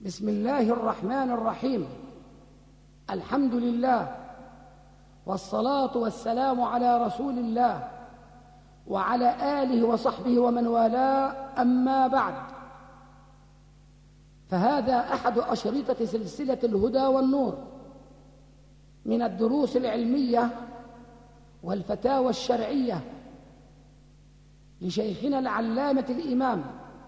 بسم الله الرحمن الرحيم. الحمد لله والصلاة والسلام على رسول الله وعلى آله وصحبه ومن والاه، أما بعد، فهذا أحد أشرطة سلسلة الهدى والنور من الدروس العلمية والفتاوى الشرعية لشيخنا العلامة الإمام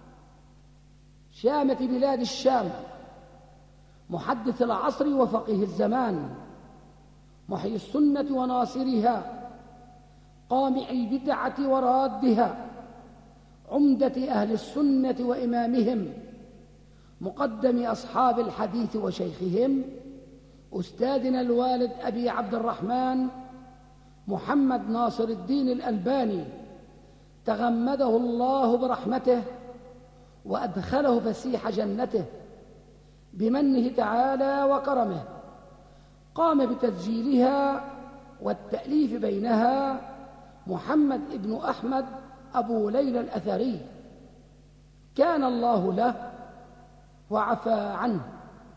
شامة بلاد الشام، محدث العصر وفقيه الزمان، محيي السنة وناصرها، قامع البدعة ورادها، عمدة أهل السنة وإمامهم، مقدم أصحاب الحديث وشيخهم، أستاذنا الوالد أبي عبد الرحمن محمد ناصر الدين الألباني، تغمده الله برحمته وأدخله فسيح جنته بمنه تعالى وكرمه. قام بتسجيلها والتأليف بينها محمد ابن أحمد أبو ليلى الأثري، كان الله له وعفى عنه.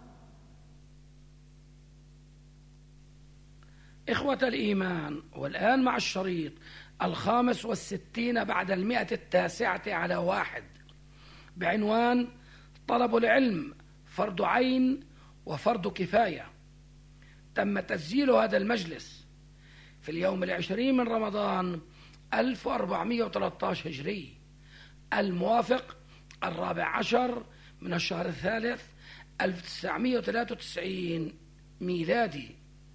إخوة الإيمان، والآن مع الشريط 65 بعد 109 بعنوان طلب العلم فرض عين وفرض كفاية. تم تسجيل هذا المجلس في اليوم 20 من رمضان 1413 هجري، الموافق 14 من الشهر الثالث 1993 ميلادي.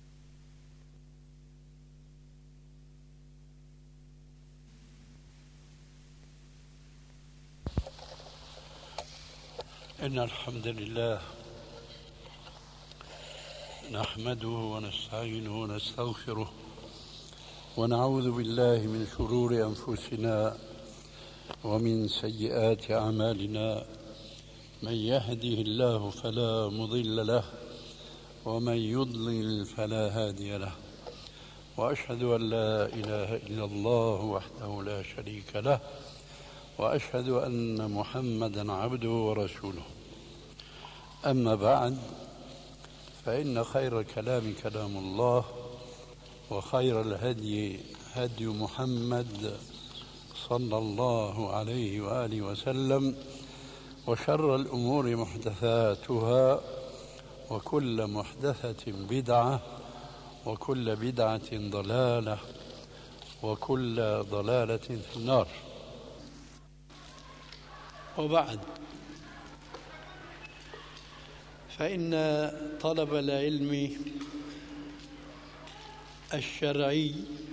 إن الحمد لله نحمده ونستعينه ونستغفره ونعوذ بالله من شرور أنفسنا ومن سيئات أعمالنا، من يهده الله فلا مضل له ومن يضلل فلا هادي له، وأشهد أن لا إله إلا الله وحده لا شريك له، وأشهد أن محمدا عبده ورسوله. أما بعد، فإن خير الكلام كلام الله، وخير الهدي هدي محمد صلى الله عليه وآله وسلم، وشر الأمور محدثاتها، وكل محدثة بدعة، وكل بدعة ضلالة، وكل ضلالة في النار. وبعد، فإن طلب العلم الشرعي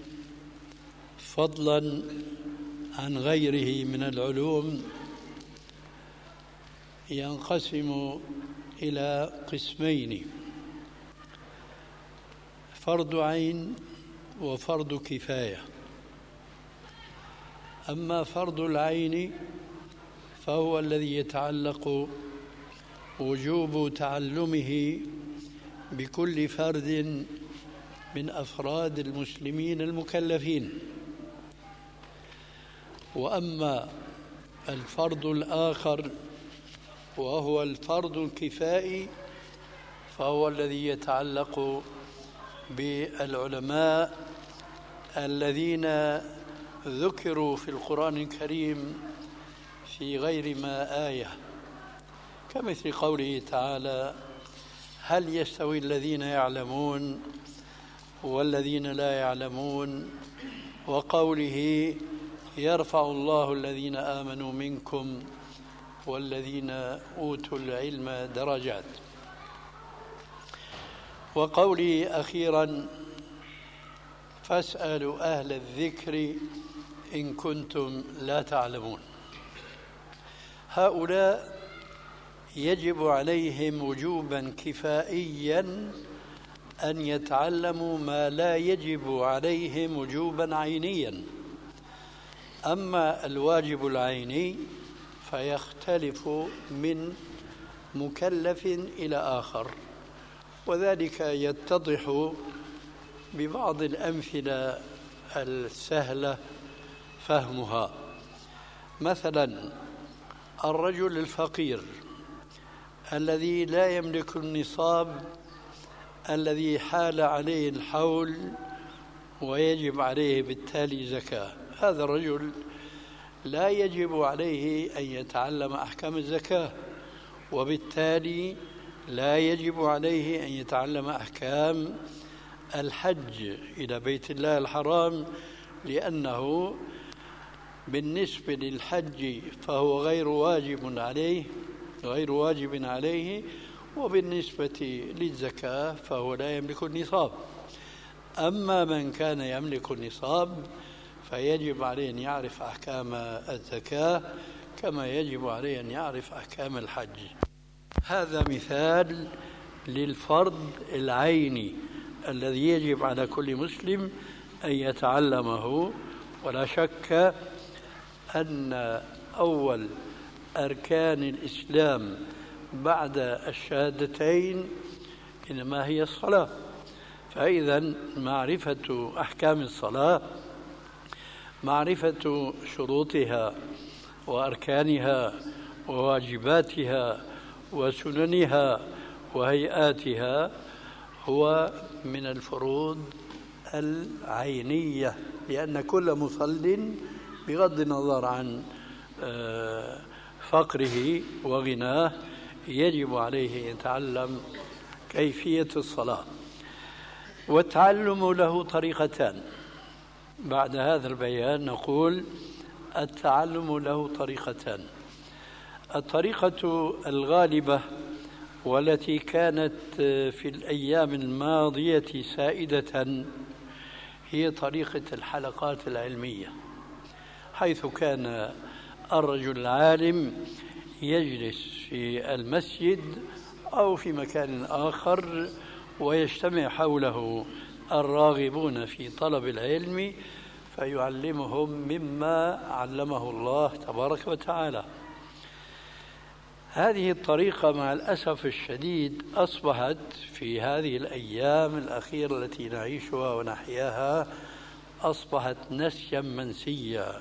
فضلا عن غيره من العلوم ينقسم إلى قسمين: فرض عين وفرض كفاية. أما فرض العين فهو الذي يتعلق وجوب تعلمه بكل فرد من أفراد المسلمين المكلفين. وأما الفرض الآخر وهو الفرض الكفائي فهو الذي يتعلق بالعلماء الذين ذكروا في القرآن الكريم في غير ما آية، كمثل قوله تعالى: هل يستوي الذين يعلمون والذين لا يعلمون، وقوله: يرفع الله الذين آمنوا منكم والذين أوتوا العلم درجات، وقوله أخيرا: فاسألوا أهل الذكر إن كنتم لا تعلمون. هؤلاء يجب عليهم وجوبا كفائيا أن يتعلموا ما لا يجب عليهم وجوبا عينيا. أما الواجب العيني فيختلف من مكلف إلى آخر، وذلك يتضح ببعض الأمثلة السهلة فهمها. مثلا الرجل الفقير الذي لا يملك النصاب الذي حال عليه الحول ويجب عليه بالتالي زكاة، هذا الرجل لا يجب عليه أن يتعلم أحكام الزكاة، وبالتالي لا يجب عليه أن يتعلم أحكام الحج إلى بيت الله الحرام، لأنه بالنسبة للحج فهو غير واجب عليه، وبالنسبة للزكاة فهو لا يملك النصاب. أما من كان يملك النصاب فيجب عليه أن يعرف أحكام الزكاة كما يجب عليه أن يعرف أحكام الحج. هذا مثال للفرض العيني الذي يجب على كل مسلم أن يتعلمه. ولا شك أن أول أركان الإسلام بعد الشهادتين إنما هي الصلاة، فإذا معرفة أحكام الصلاة، معرفة شروطها وأركانها وواجباتها وسننها وهيئاتها هو من الفروض العينية، لأن كل مصل بغض النظر عن فقره وغناه يجب عليه أن يتعلم كيفية الصلاة. والتعلم له طريقتان. بعد هذا البيان نقول التعلم له طريقتان. الطريقة الغالبة والتي كانت في الأيام الماضية سائدة هي طريقة الحلقات العلمية، حيث كان الرجل العالم يجلس في المسجد أو في مكان آخر ويجتمع حوله الراغبون في طلب العلم فيعلمهم مما علمه الله تبارك وتعالى. هذه الطريقة مع الأسف الشديد أصبحت في هذه الأيام الأخيرة التي نعيشها ونحياها أصبحت نسيا منسيا.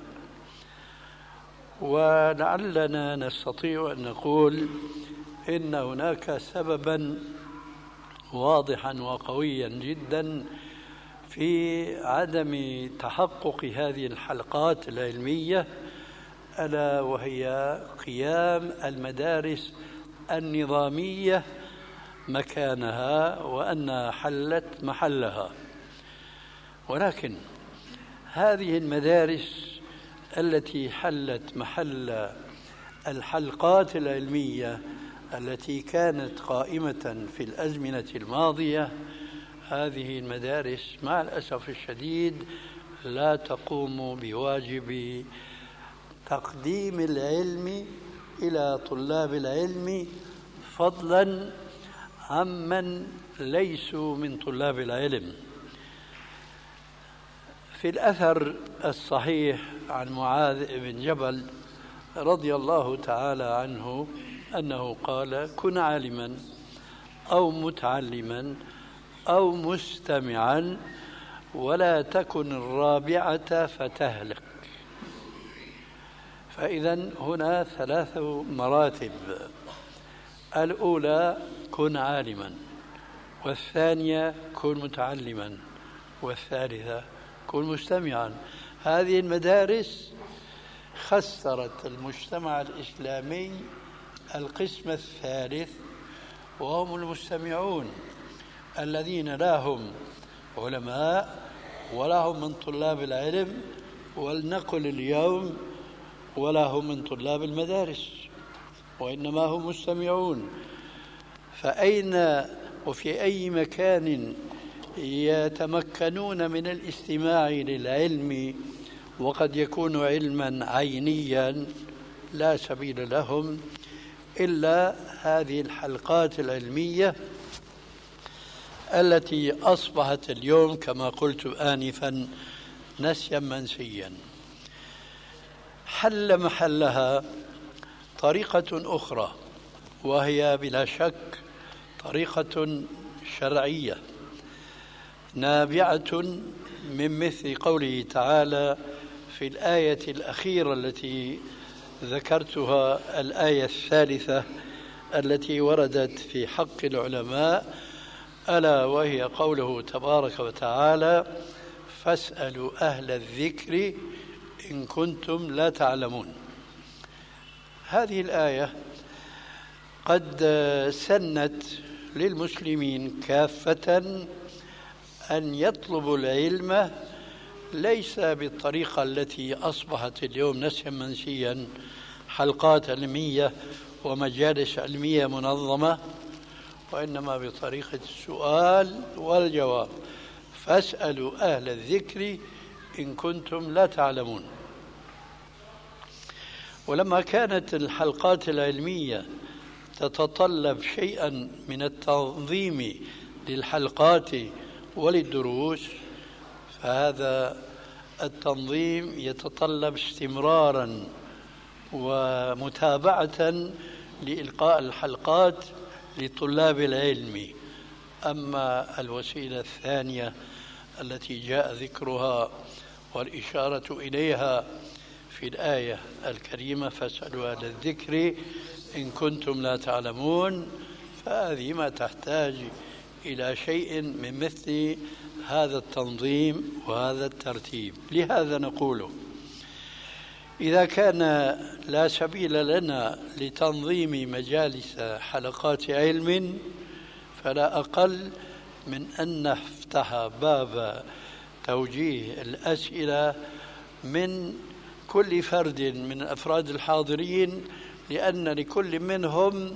ولعلنا نستطيع أن نقول إن هناك سببا واضحا وقويا جدا في عدم تحقق هذه الحلقات العلمية، ألا وهي قيام المدارس النظامية مكانها وأنها حلت محلها. ولكن هذه المدارس التي حلت محل الحلقات العلمية التي كانت قائمة في الأزمنة الماضية، هذه المدارس مع الأسف الشديد لا تقوم بواجب تقديم العلم إلى طلاب العلم، فضلا عمن ليسوا من طلاب العلم. في الأثر الصحيح عن معاذ بن جبل رضي الله تعالى عنه أنه قال: كن عالما أو متعلما أو مستمعا ولا تكن الرابعة فتهلك. فإذا هنا 3 مراتب: الأولى كن عالما، والثانية كن متعلما، والثالثة كن مستمعا. هذه المدارس خسرت المجتمع الإسلامي القسم الثالث، وهم المستمعون الذين لا هم علماء ولا هم من طلاب العلم، ولنقل اليوم ولا هم من طلاب المدارس، وإنما هم مستمعون. فأين وفي أي مكان يتمكنون من الاستماع للعلم وقد يكون علما عينيا لا سبيل لهم إلا هذه الحلقات العلمية التي أصبحت اليوم كما قلت آنفا نسيا منسيا. حل محلها طريقة أخرى، وهي بلا شك طريقة شرعية نابعة من مثل قوله تعالى في الآية الأخيرة التي ذكرتها، الآية الثالثة التي وردت في حق العلماء، ألا وهي قوله تبارك وتعالى: فاسألوا أهل الذكر إن كنتم لا تعلمون. هذه الآية قد سنت للمسلمين كافة أن يطلبوا العلم ليس بالطريقة التي أصبحت اليوم نسيا منسيا، حلقات علمية ومجالس علمية منظمة، وإنما بطريقة السؤال والجواب: فاسألوا أهل الذكر إن كنتم لا تعلمون. ولما كانت الحلقات العلمية تتطلب شيئا من التنظيم للحلقات وللدروس، فهذا التنظيم يتطلب استمرارا ومتابعة لإلقاء الحلقات لطلاب العلم. أما الوسيلة الثانية التي جاء ذكرها والإشارة إليها في الآية الكريمة: فاسألوا أهل الذكر إن كنتم لا تعلمون، فهذه ما تحتاج إلى شيء من مثل هذا التنظيم وهذا الترتيب. لهذا نقول: إذا كان لا سبيل لنا لتنظيم مجالس حلقات علم، فلا أقل من أن نفتح باب توجيه الأسئلة من كل فرد من أفراد الحاضرين، لأن لكل منهم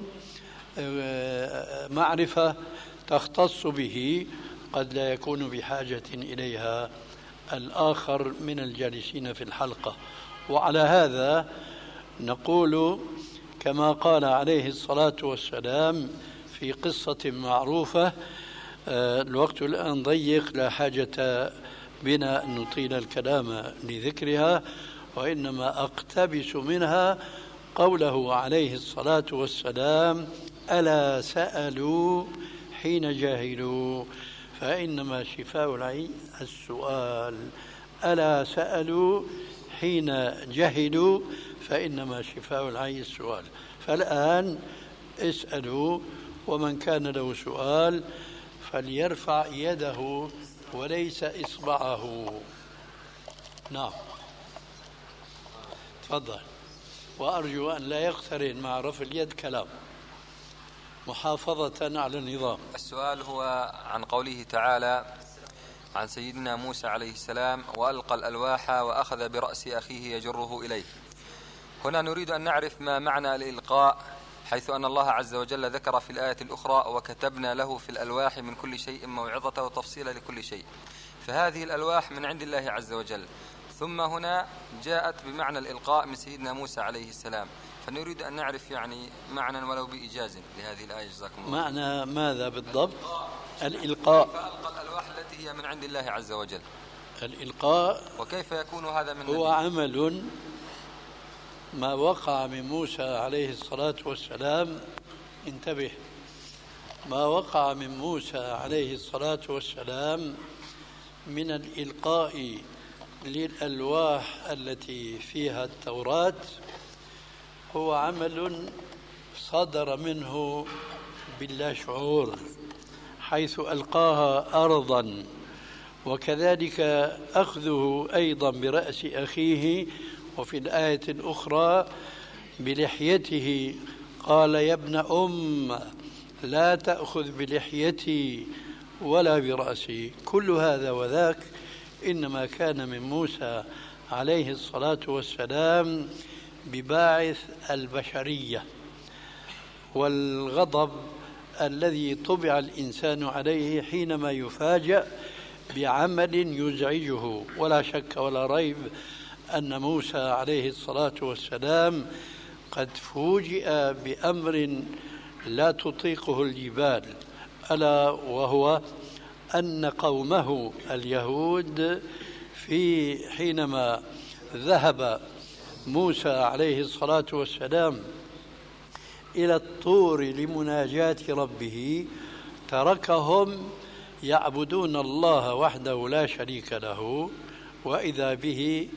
معرفة تختص به قد لا يكون بحاجة إليها الآخر من الجالسين في الحلقة. وعلى هذا نقول كما قال عليه الصلاة والسلام في قصة معروفة، الوقت الآن ضيق، لا حاجة بنا أن نطيل الكلام لذكرها، وإنما أقتبس منها قوله عليه الصلاة والسلام: ألا سألوا حين جاهلوا فإنما شفاء العي السؤال. ألا سألوا حين جهلوا فإنما شفاء العي السؤال. فالآن اسألوا، ومن كان له سؤال فليرفع يده وليس إصبعه. نعم، تفضل. وأرجو أن لا يقترن مع رفع اليد كلام، محافظة على النظام. السؤال هو عن قوله تعالى عن سيدنا موسى عليه السلام: وألقى الألواح وأخذ برأس أخيه يجره إليه. هنا نريد أن نعرف ما معنى الإلقاء، حيث أن الله عز وجل ذكر في الآية الأخرى: وكتبنا له في الألواح من كل شيء موعظة وتفصيلا لكل شيء. فهذه الألواح من عند الله عز وجل، ثم هنا جاءت بمعنى الإلقاء من سيدنا موسى عليه السلام، فنريد أن نعرف يعني معنى ولو بإيجاز لهذه الآية. جزاكم الله. معنى ماذا بالضبط؟ الإلقاء. فألقى الألواح التي هي من عند الله عز وجل. الإلقاء وكيف يكون هذا من هو عمل ما وقع من موسى عليه الصلاة والسلام. انتبه، ما وقع من موسى عليه الصلاة والسلام من الإلقاء للألواح التي فيها التوراة هو عمل صدر منه بلا شعور، حيث ألقاها أرضا، وكذلك أخذه أيضا برأس أخيه، وفي الآية الأخرى بلحيته قال: يا ابن أم لا تأخذ بلحيتي ولا برأسي. كل هذا وذاك إنما كان من موسى عليه الصلاة والسلام بباعث البشرية والغضب الذي طبع الإنسان عليه حينما يفاجأ بعمل يزعجه. ولا شك ولا ريب أن موسى عليه الصلاة والسلام قد فوجئ بأمر لا تطيقه الجبال، ألا وهو أن قومه اليهود حينما ذهب موسى عليه الصلاة والسلام إلى الطور لمناجاة ربه تركهم يعبدون الله وحده لا شريك له، وإذا به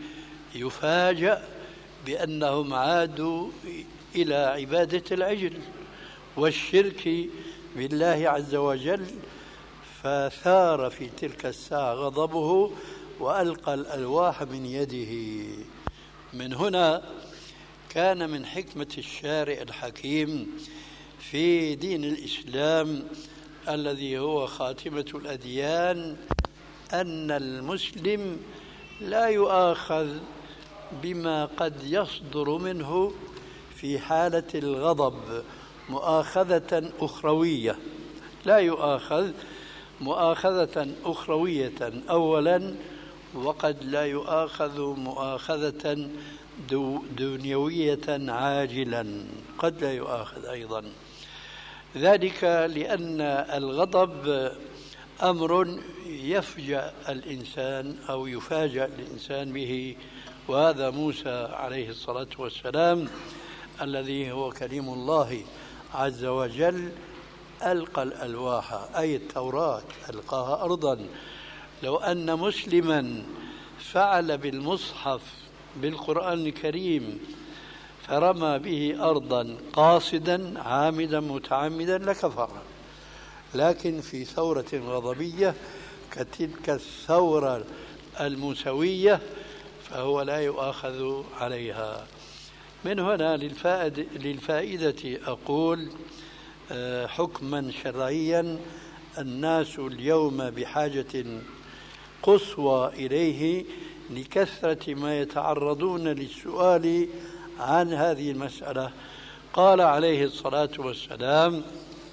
يفاجأ بأنهم عادوا إلى عبادة العجل، والشرك بالله عز وجل، فثار في تلك الساعة غضبه وألقى الألواح من يده. من هنا كان من حكمة الشارع الحكيم في دين الإسلام الذي هو خاتمة الأديان أن المسلم لا يؤاخذ بما قد يصدر منه في حالة الغضب مؤاخذة أخروية، لا يؤاخذ مؤاخذة أخروية أولا، وقد لا يؤاخذ مؤاخذة دنيوية عاجلا، قد لا يؤاخذ أيضا. ذلك لأن الغضب أمر يفجأ الإنسان أو يفاجأ الإنسان به، وهذا موسى عليه الصلاة والسلام الذي هو كليم الله عز وجل ألقى الألواح أي التوراة ألقاها أرضا. لو أن مسلما فعل بالمصحف بالقرآن الكريم فرمى به أرضا قاصدا عامدا متعمدا لكفر، لكن في ثورة غضبية كتلك الثورة الموسوية فهو لا يؤاخذ عليها. من هنا للفائدة أقول حكما شرعيا الناس اليوم بحاجة قصوى إليه لكثرة ما يتعرضون للسؤال عن هذه المسألة. قال عليه الصلاة والسلام: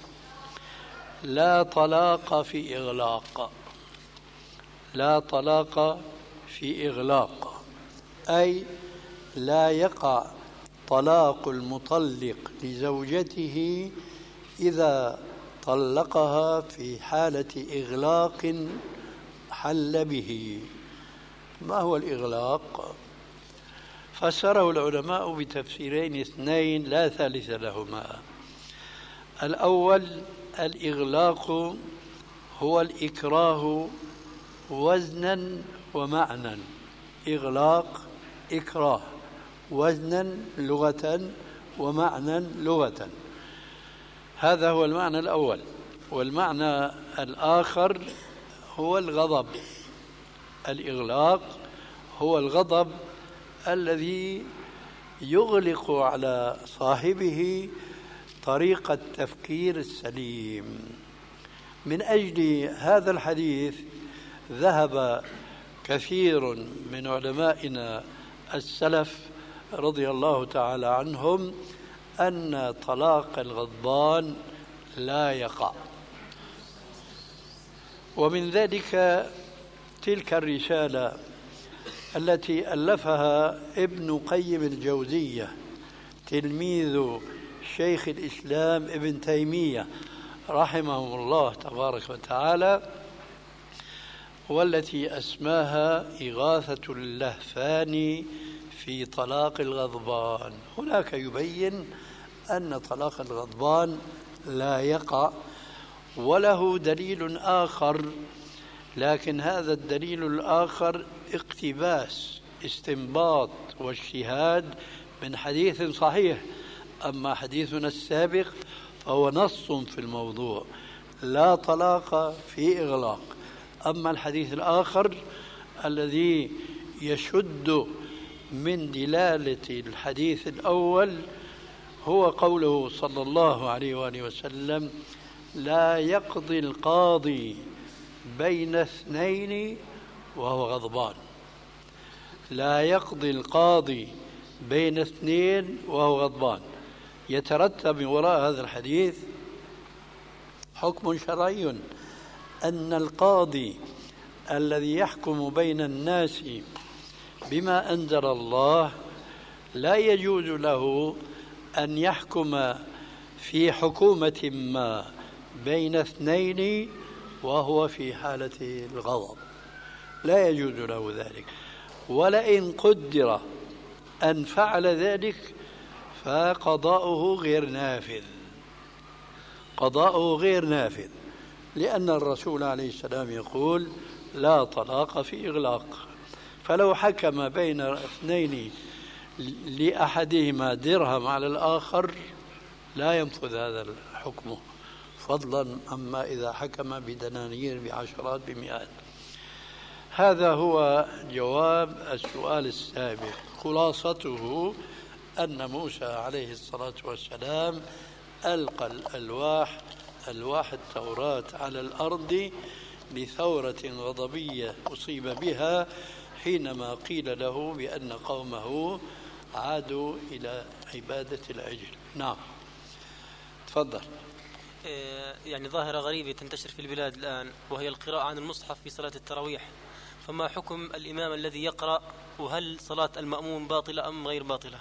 لا طلاق في إغلاق. لا طلاق في إغلاق أي لا يقع طلاق المطلق لزوجته إذا طلقها في حالة إغلاق حل به. ما هو الإغلاق؟ فسره العلماء بتفسيرين اثنين لا ثالث لهما. الأول: الإغلاق هو الإكراه وزنا ومعنى. إغلاق إكراه، وزنا لغة ومعنى لغة. هذا هو المعنى الأول. والمعنى الآخر هو الغضب. الإغلاق هو الغضب الذي يغلق على صاحبه طريق التفكير السليم. من أجل هذا الحديث ذهب كثير من علمائنا السلف رضي الله تعالى عنهم أن طلاق الغضبان لا يقع. ومن ذلك تلك الرسالة التي ألفها ابن قيم الجوزية تلميذ شيخ الإسلام ابن تيمية رحمه الله تبارك وتعالى، والتي أسماها إغاثة اللهفان في طلاق الغضبان. هناك يبين أن طلاق الغضبان لا يقع، وله دليل آخر، لكن هذا الدليل الآخر اقتباس استنباط واجتهاد من حديث صحيح. أما حديثنا السابق فهو نص في الموضوع: لا طلاق في إغلاق. أما الحديث الآخر الذي يشد من دلالة الحديث الأول هو قوله صلى الله عليه وآله وسلم: لا يقضي القاضي بين اثنين وهو غضبان. لا يقضي القاضي بين اثنين وهو غضبان. يترتب من وراء هذا الحديث حكم شرعي أن القاضي الذي يحكم بين الناس بما أنزل الله لا يجوز له أن يحكم في حكومة ما بين اثنين وهو في حالة الغضب، لا يجوز له ذلك. ولئن قدر أن فعل ذلك فقضاؤه غير نافذ. قضاؤه غير نافذ، لأن الرسول عليه السلام يقول: لا طلاق في إغلاق. فلو حكم بين اثنين لأحدهما درهم على الآخر لا ينفذ هذا حكمه، فضلا أما إذا حكم بدنانير بعشرات بمئات. هذا هو جواب السؤال السابق. خلاصته أن موسى عليه الصلاة والسلام ألقى ألواح التوراة على الأرض لثورة غضبية أصيب بها حينما قيل له بأن قومه عادوا إلى عبادة العجل. نعم، تفضل. يعني ظاهرة غريبة تنتشر في البلاد الآن، وهي القراءة عن المصحف في صلاة التراويح، فما حكم الإمام الذي يقرأ، وهل صلاة المأموم باطلة أم غير باطلة؟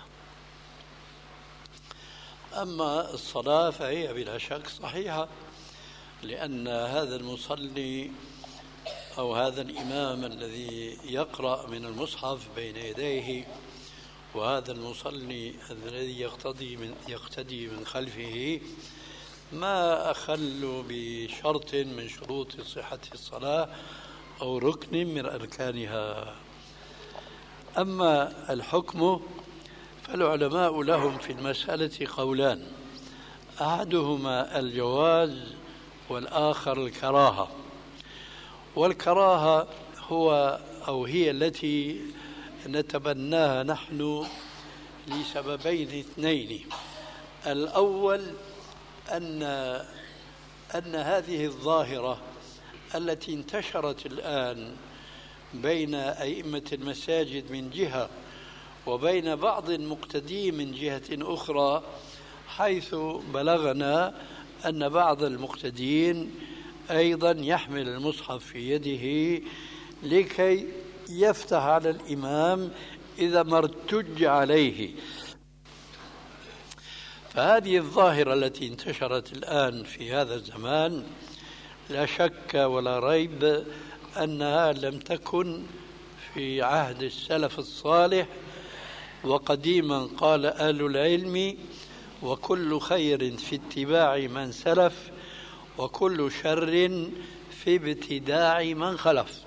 أما الصلاة فهي بلا شك صحيحة، لأن هذا المصلي أو هذا الإمام الذي يقرأ من المصحف بين يديه، وهذا المصلي الذي يقتدي من خلفه، ما أخل بشرط من شروط صحة الصلاة أو ركن من أركانها. أما الحكم فالعلماء لهم في المسألة قولان، أحدهما الجواز والآخر الكراهة. والكراهة هي التي نتبناها نحن لسببين اثنين. الأول أن هذه الظاهرة التي انتشرت الآن بين أئمة المساجد من جهة وبين بعض المقتدين من جهة أخرى، حيث بلغنا أن بعض المقتدين أيضا يحمل المصحف في يده لكي يفتح على الإمام إذا ما ارتج عليه. فهذه الظاهرة التي انتشرت الآن في هذا الزمان لا شك ولا ريب أنها لم تكن في عهد السلف الصالح. وقديما قال أهل العلم: وكل خير في اتباع من سلف، وكل شر في ابتداع من خلف.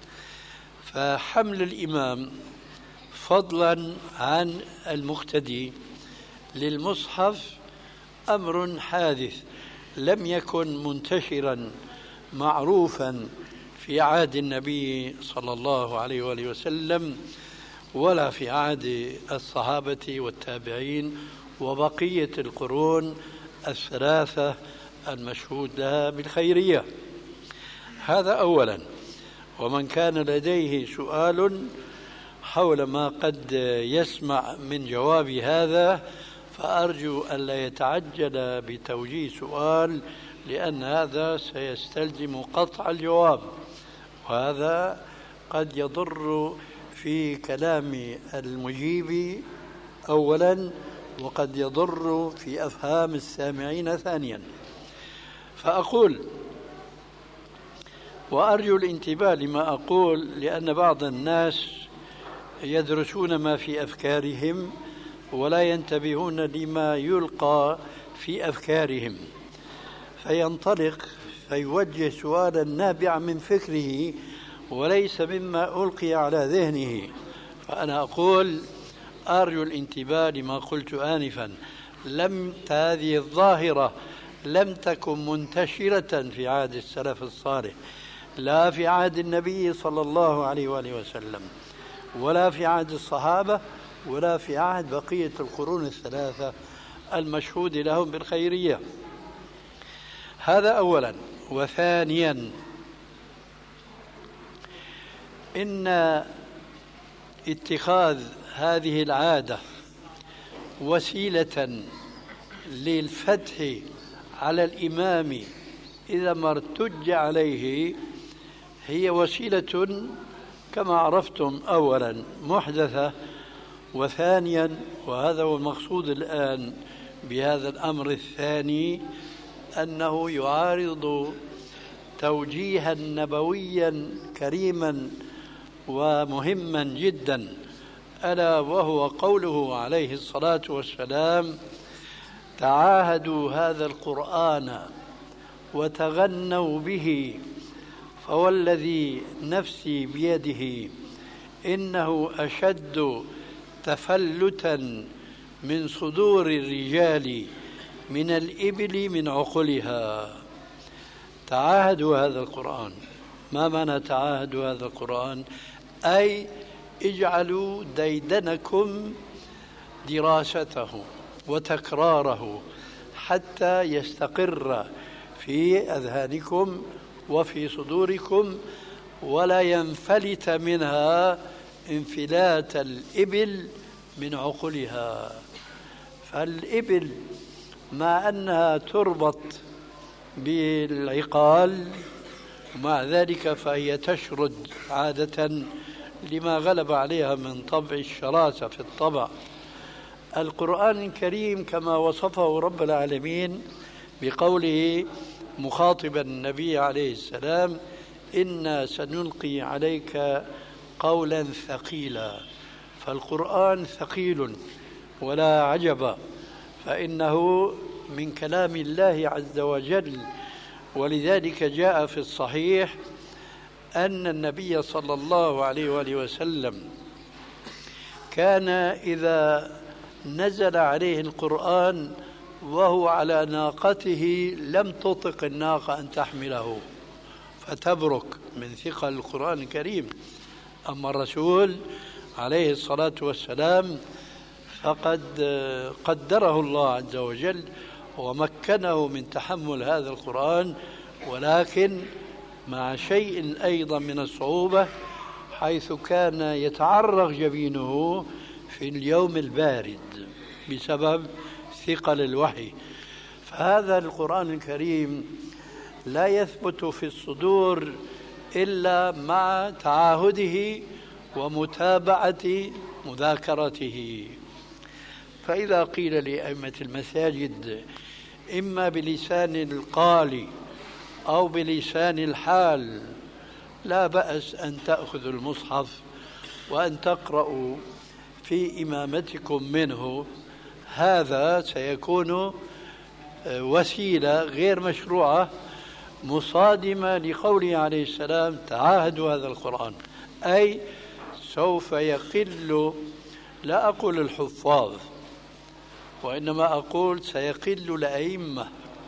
فحمل الإمام فضلا عن المقتدي للمصحف أمر حادث، لم يكن منتشرا معروفا في عهد النبي صلى الله عليه وآله وسلم، ولا في عهد الصحابة والتابعين وبقية القرون الثلاثة المشهود لها بالخيرية. هذا أولا. ومن كان لديه سؤال حول ما قد يسمع من جواب هذا فأرجو ألا يتعجل بتوجيه سؤال، لأن هذا سيستلزم قطع الجواب، وهذا قد يضر في كلام المجيب أولا، وقد يضر في أفهام السامعين ثانيا. فأقول وأرجو الانتباه لما أقول، لأن بعض الناس يدرسون ما في أفكارهم ولا ينتبهون لما يلقى في أفكارهم، فينطلق فيوجه سؤالا نابعا من فكره وليس مما ألقي على ذهنه. فأنا أقول أرجو الانتباه لما قلت آنفا. هذه الظاهرة لم تكن منتشرة في عهد السلف الصالح، لا في عهد النبي صلى الله عليه وآله وسلم، ولا في عهد الصحابة، ولا في عهد بقية القرون الثلاثة المشهود لهم بالخيرية. هذا أولا. وثانيا، إن اتخاذ هذه العادة وسيلة للفتح على الإمام إذا ما ارتج عليه هي وسيلة كما عرفتم أولا محدثة، وثانيا، وهذا هو المقصود الآن بهذا الأمر الثاني، أنه يعارض توجيها نبويا كريما ومهما جدا، ألا وهو قوله عليه الصلاة والسلام: تعاهدوا هذا القرآن وتغنوا به، فوالذي نفسي بيده إنه أشد تفلتا من صدور الرجال من الإبل من عقلها. تعاهدوا هذا القرآن. ما معنى تعاهدوا هذا القرآن؟ أي اجعلوا ديدنكم دراسته وتكراره حتى يستقر في أذهانكم وفي صدوركم، ولا ينفلت منها انفلات الإبل من عقلها. فالإبل مع أنها تربط بالعقال، ومع ذلك فهي تشرد عادة لما غلب عليها من طبع الشراسة في الطبع. القرآن الكريم كما وصفه رب العالمين بقوله مخاطبا النبي عليه السلام: إنا سنلقي عليك قولا ثقيلا. فالقرآن ثقيل ولا عجب، فإنه من كلام الله عز وجل. ولذلك جاء في الصحيح أن النبي صلى الله عليه وآله وسلم كان إذا نزل عليه القرآن وهو على ناقته لم تطق الناقة أن تحمله فتبرك من ثقل القرآن الكريم. أما الرسول عليه الصلاة والسلام فقد قدره الله عز وجل ومكنه من تحمل هذا القرآن، ولكن مع شيء أيضا من الصعوبة، حيث كان يتعرق جبينه في اليوم البارد بسبب ثقل الوحي. فهذا القرآن الكريم لا يثبت في الصدور إلا مع تعاهده ومتابعة مذاكرته. فإذا قيل لأئمة المساجد إما بلسان القال أو بلسان الحال لا بأس أن تأخذوا المصحف وأن تقرأوا في إمامتكم منه، هذا سيكون وسيلة غير مشروعة مصادمة لقوله عليه السلام: تعاهدوا هذا القرآن. أي سوف يقل، لا أقول الحفاظ، وإنما أقول سيقل الأئمة،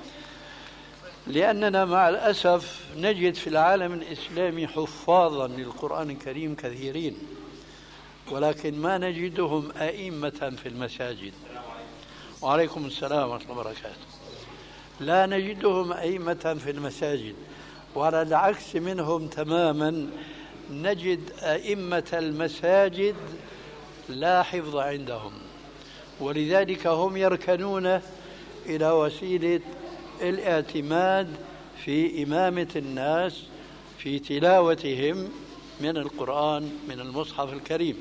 لأننا مع الأسف نجد في العالم الإسلامي حفاظا للقرآن الكريم كثيرين، ولكن ما نجدهم أئمة في المساجد. وعليكم السلام ورحمة الله وبركاته. لا نجدهم أئمة في المساجد، وعلى العكس منهم تماما نجد أئمة المساجد لا حفظ عندهم، ولذلك هم يركنون إلى وسيلة الاعتماد في إمامة الناس في تلاوتهم من القرآن من المصحف الكريم.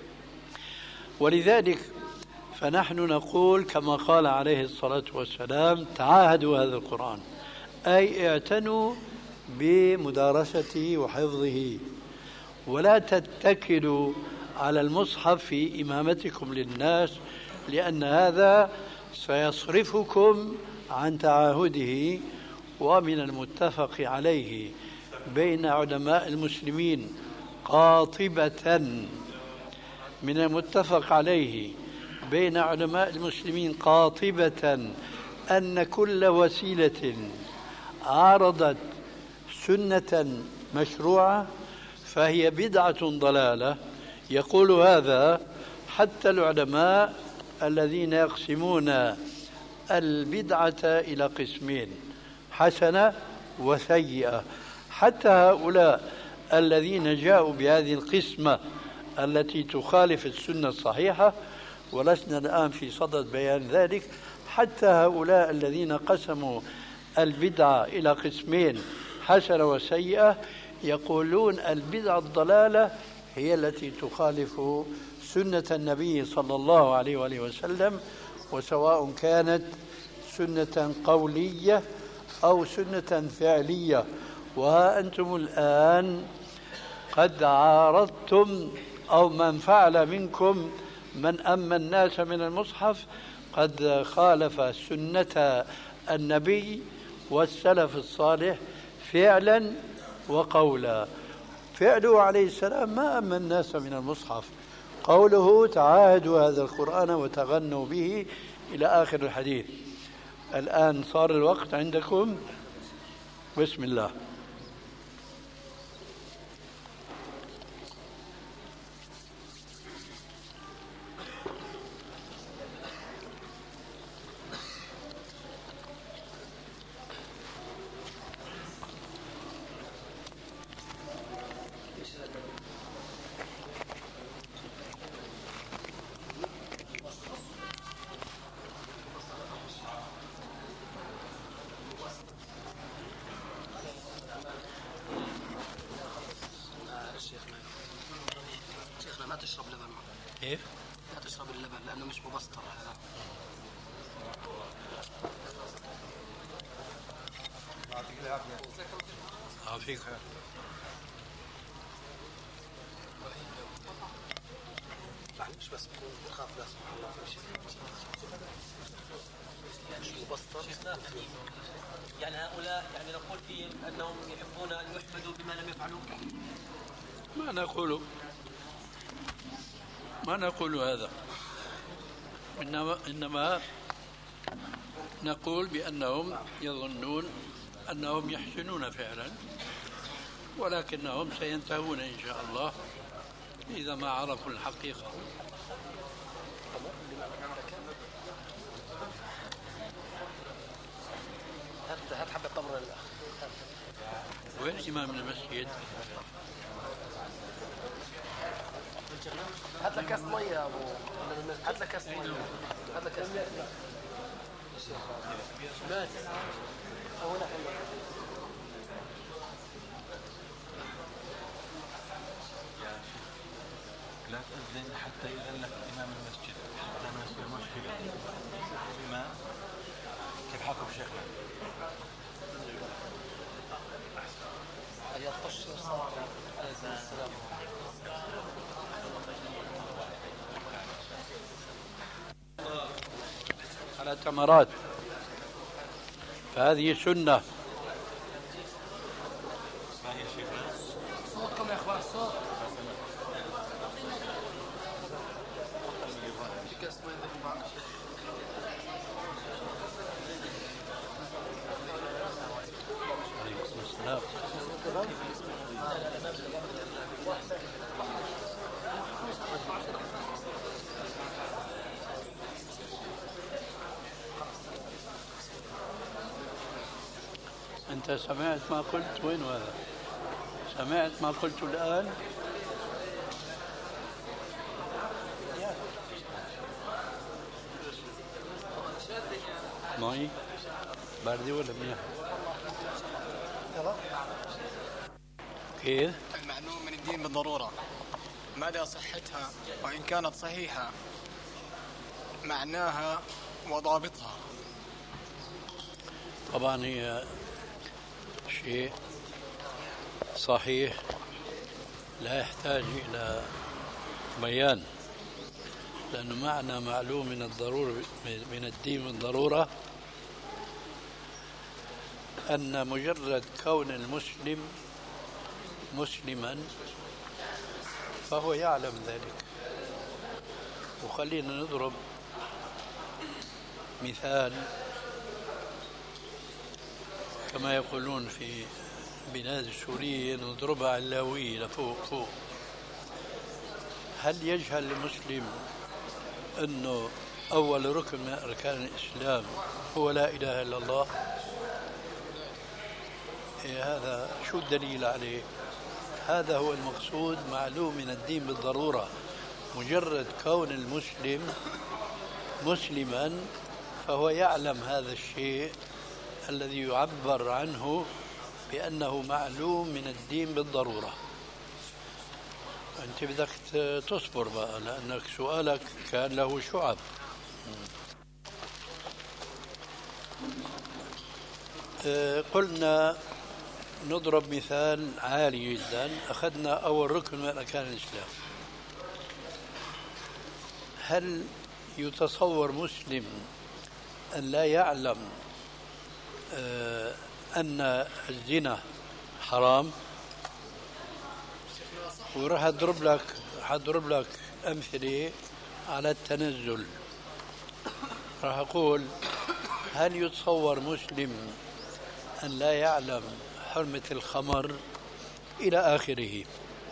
ولذلك فنحن نقول كما قال عليه الصلاة والسلام: تعاهدوا هذا القرآن، أي اعتنوا بمدارسته وحفظه، ولا تتكلوا على المصحف في إمامتكم للناس، لأن هذا سيصرفكم عن تعاهده. ومن المتفق عليه بين علماء المسلمين قاطبة، من المتفق عليه بين علماء المسلمين قاطبة أن كل وسيلة عارضت سنة مشروعة فهي بدعة ضلالة. يقول هذا حتى العلماء الذين يقسمون البدعة إلى قسمين: حسنة وسيئة. حتى هؤلاء الذين جاءوا بهذه القسمة التي تخالف السنة الصحيحة، ولسنا الآن في صدد بيان ذلك، حتى هؤلاء الذين قسموا البدعة إلى قسمين: حسنة وسيئة، يقولون البدعة الضلالة هي التي تخالف سنة النبي صلى الله عليه وآله وسلم، وسواء كانت سنة قولية أو سنة فعلية. وأنتم الآن قد عارضتم، أو من فعل منكم من أما الناس من المصحف قد خالف سنة النبي والسلف الصالح فعلا وقولا. فعله عليه السلام ما أما الناس من المصحف، قوله: تعاهدوا هذا القرآن وتغنوا به إلى آخر الحديث. الآن صار الوقت عندكم. بسم الله. شيخنا ما تشرب لبن. كيف؟ لا تشرب اللبن لأنه مش مبستر هذا. عافيك. مش بس تخاف لا سبحان الله في شيء مش مبستر. يعني هؤلاء يعني نقول فيهم أنهم يحبون أن يحمدوا بما لم يفعلوا. ما نقول هذا، إنما نقول بأنهم يظنون أنهم يحسنون فعلا، ولكنهم سينتهون إن شاء الله إذا ما عرفوا الحقيقة. هات حبة تمر. وين إمام المسجد؟ هات لك كاس مية يا أبو. هات لك كاس مية. هات لك كاس مية. بس. هنا حلو. لا تأذن حتى يأذن لك إمام المسجد. إمام المسجد مشكلة. إمام كيف حالكم شيخنا؟ أيها الطشر عليه السلام. على تمرات، فهذه سنة. ما هي شيخنا؟ صوتكم يا إخوان صوت. أنت سمعت ما قلت؟ وين هذا؟ سمعت ما قلت الآن؟ مي باردة ولا مياه؟ كيف؟ المعلوم من الدين بالضرورة مدى صحتها، وإن كانت صحيحة معناها وضابطها. طبعا هي شيء صحيح لا يحتاج إلى بيان، لأنه معنى معلوم من الضرورة من الدين بالضرورة أن مجرد كون المسلم مسلما فهو يعلم ذلك. وخلينا نضرب مثال كما يقولون في بلاد السورية، نضربها علاوية لفوق فوق. هل يجهل المسلم أنه أول ركن من أركان الإسلام هو لا إله إلا الله؟ هذا شو الدليل عليه؟ هذا هو المقصود، معلوم من الدين بالضرورة. مجرد كون المسلم مسلما فهو يعلم هذا الشيء الذي يعبر عنه بأنه معلوم من الدين بالضرورة. أنت بدك تصبر بقى، لأنك سؤالك كان له شعب. قلنا نضرب مثال عالي جدا. أخذنا أول ركن من أركان الإسلام. هل يتصور مسلم أن لا يعلم أن الزنا حرام؟ وراح أضرب لك أمثلة على التنزل. راح أقول هل يتصور مسلم أن لا يعلم حرمة الخمر إلى آخره؟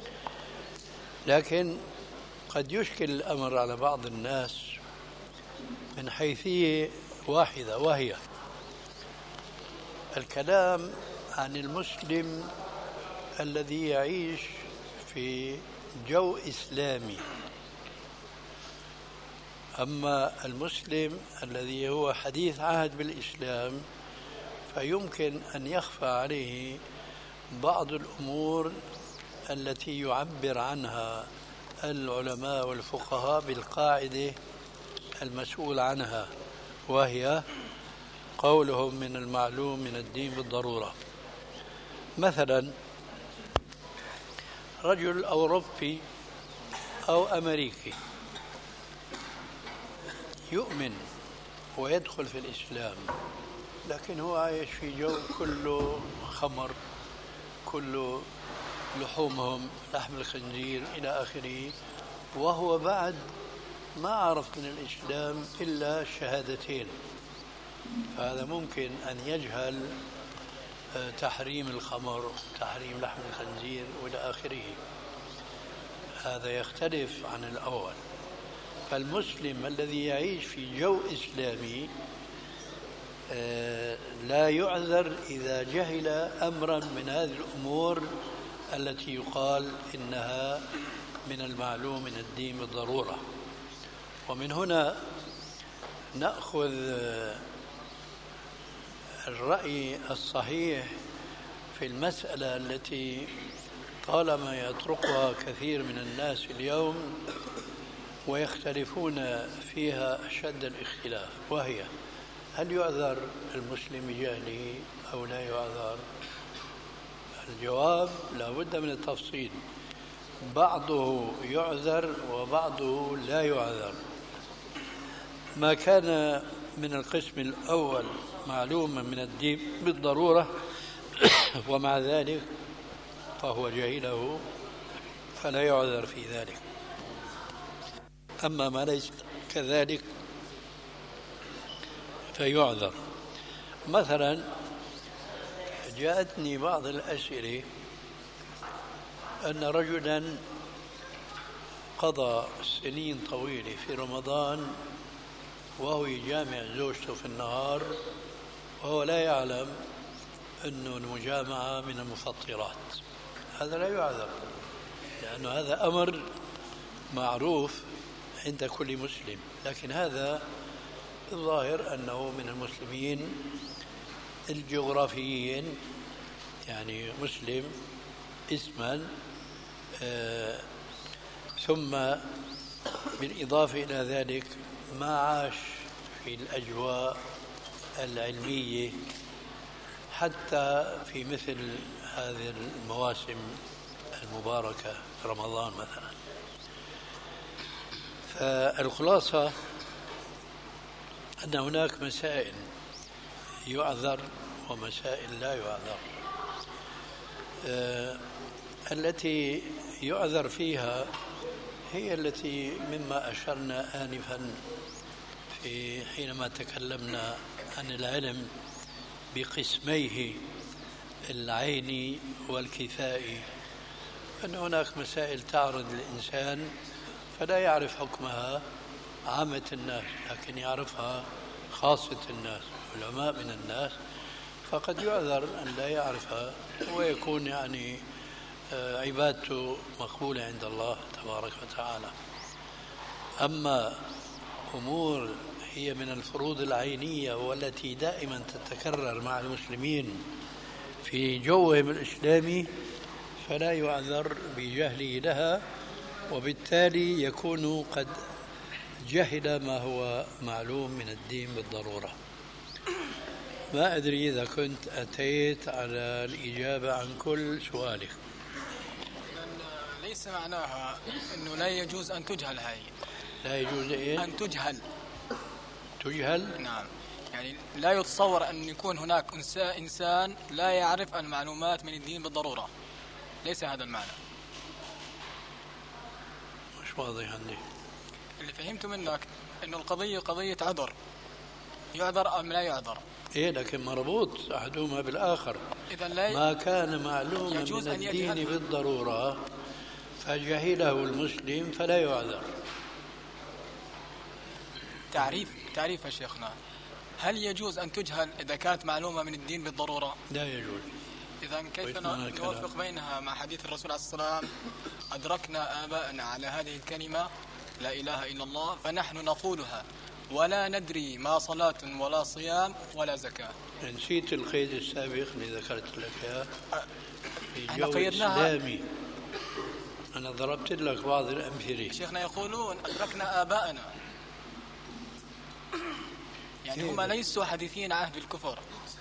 لكن قد يشكل الأمر على بعض الناس من حيثية واحدة، وهي الكلام عن المسلم الذي يعيش في جو إسلامي. أما المسلم الذي هو حديث عهد بالإسلام فيمكن أن يخفى عليه بعض الأمور التي يعبر عنها العلماء والفقهاء بالقاعدة المسؤول عنها، وهي قولهم من المعلوم من الدين بالضرورة. مثلا رجل أوروبي أو أمريكي يؤمن ويدخل في الإسلام، لكن هو عايش في جو كله خمر، كله لحومهم لحم الخنزير إلى آخره، وهو بعد ما عرف من الإسلام إلا الشهادتين. فهذا ممكن أن يجهل تحريم الخمر، تحريم لحم الخنزير وإلى آخره. هذا يختلف عن الأول. فالمسلم الذي يعيش في جو إسلامي لا يعذر إذا جهل أمرا من هذه الأمور التي يقال إنها من المعلوم من الدين بالضرورة. ومن هنا نأخذ الرأي الصحيح في المسألة التي طالما يطرقها كثير من الناس اليوم ويختلفون فيها أشد الاختلاف، وهي هل يعذر المسلم بجهله أو لا يعذر؟ الجواب لا بد من التفصيل، بعضه يعذر وبعضه لا يعذر. ما كان من القسم الأول معلوما من الدين بالضرورة ومع ذلك فهو جهله فلا يعذر في ذلك. أما ما ليس كذلك فيعذر. مثلا جاءتني بعض الأسئلة أن رجلا قضى سنين طويلة في رمضان وهو يجامع زوجته في النهار وهو لا يعلم أن المجامعة من المفطرات. هذا لا يعذر، لأنه هذا أمر معروف عند كل مسلم، لكن هذا الظاهر أنه من المسلمين الجغرافيين، يعني مسلم اسما، ثم بالإضافة إلى ذلك ما عاش في الأجواء العلمية حتى في مثل هذه المواسم المباركة رمضان مثلا. فالخلاصة أن هناك مسائل يعذر ومسائل لا يعذر. التي يعذر فيها هي التي مما أشرنا آنفا حينما تكلمنا عن العلم بقسميه العيني والكفائي، أن هناك مسائل تعرض للإنسان فلا يعرف حكمها عامة الناس، لكن يعرفها خاصة الناس علماء من الناس، فقد يعذر أن لا يعرفها ويكون يعني عبادته مقبولة عند الله تبارك وتعالى. أما أمور هي من الفروض العينية والتي دائما تتكرر مع المسلمين في جوهم الإسلامي فلا يعذر بجهله لها، وبالتالي يكون قد جهل ما هو معلوم من الدين بالضرورة. ما أدري إذا كنت أتيت على الإجابة عن كل سؤالك. ليس معناها أنه لا يجوز أن تجهل هاي. لا يجوز إيه؟ أن تجهل. تجهل؟ نعم، يعني لا يتصور أن يكون هناك إنسان لا يعرف المعلومات من الدين بالضرورة. ليس هذا المعنى. مش واضح عندي. اللي فهمته منك أنه القضية قضية عذر، يعذر أم لا يعذر؟ إيه لكن مربوط أحدهما بالآخر. إذا لا ما كان معلوما يجوز من أن الدين يجهل. بالضرورة فجهله المسلم فلا يعذر. تعريف يا شيخنا، هل يجوز أن تجهل إذا كانت معلومة من الدين بالضرورة؟ لا يجوز. إذا كيف نوفق بينها مع حديث الرسول عليه الصلاة والسلام: أدركنا آباءنا على هذه الكلمة لا إله إلا الله فنحن نقولها ولا ندري ما صلاة ولا صيام ولا زكاة. نسيت القيد السابق اللي ذكرت لك اياه في احنا جو قيدناها. إسلامي. أنا ضربت لك بعض الأمثلة. شيخنا يقولون أدركنا آباءنا، يعني هم ليسوا حديثين عهد بالكفر.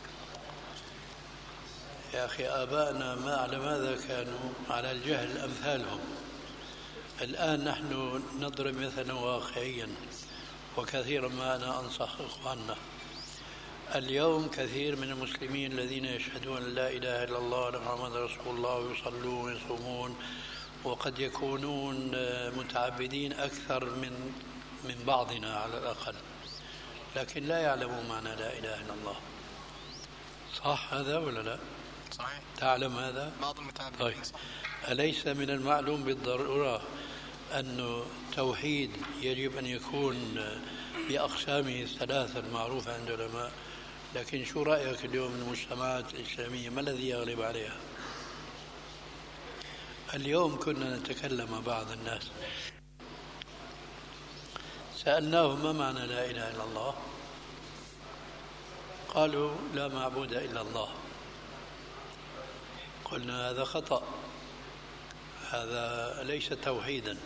يا أخي آبائنا ما على ماذا كانوا؟ على الجهل أمثالهم. الآن نحن نضرب مثلا واقعيا، وكثيرا ما أنا أنصح إخواننا. اليوم كثير من المسلمين الذين يشهدون لا إله إلا الله وأن محمد رسول الله ويصلون ويصومون وقد يكونون متعبدين أكثر من بعضنا على الأقل، لكن لا يعلمون معنى لا إله إلا الله. صح هذا ولا لا؟ صحيح. تعلم هذا؟ بعض المتعبدين. طيب، أليس من المعلوم بالضرورة أن التوحيد يجب أن يكون بأقسامه الثلاثة المعروفة عند العلماء؟ لكن شو رأيك اليوم من المجتمعات الإسلامية ما الذي يغلب عليها؟ اليوم كنا نتكلم مع بعض الناس سألناهم ما معنى لا إله إلا الله؟ قالوا لا معبود إلا الله. قلنا هذا خطأ، هذا ليس توحيدا،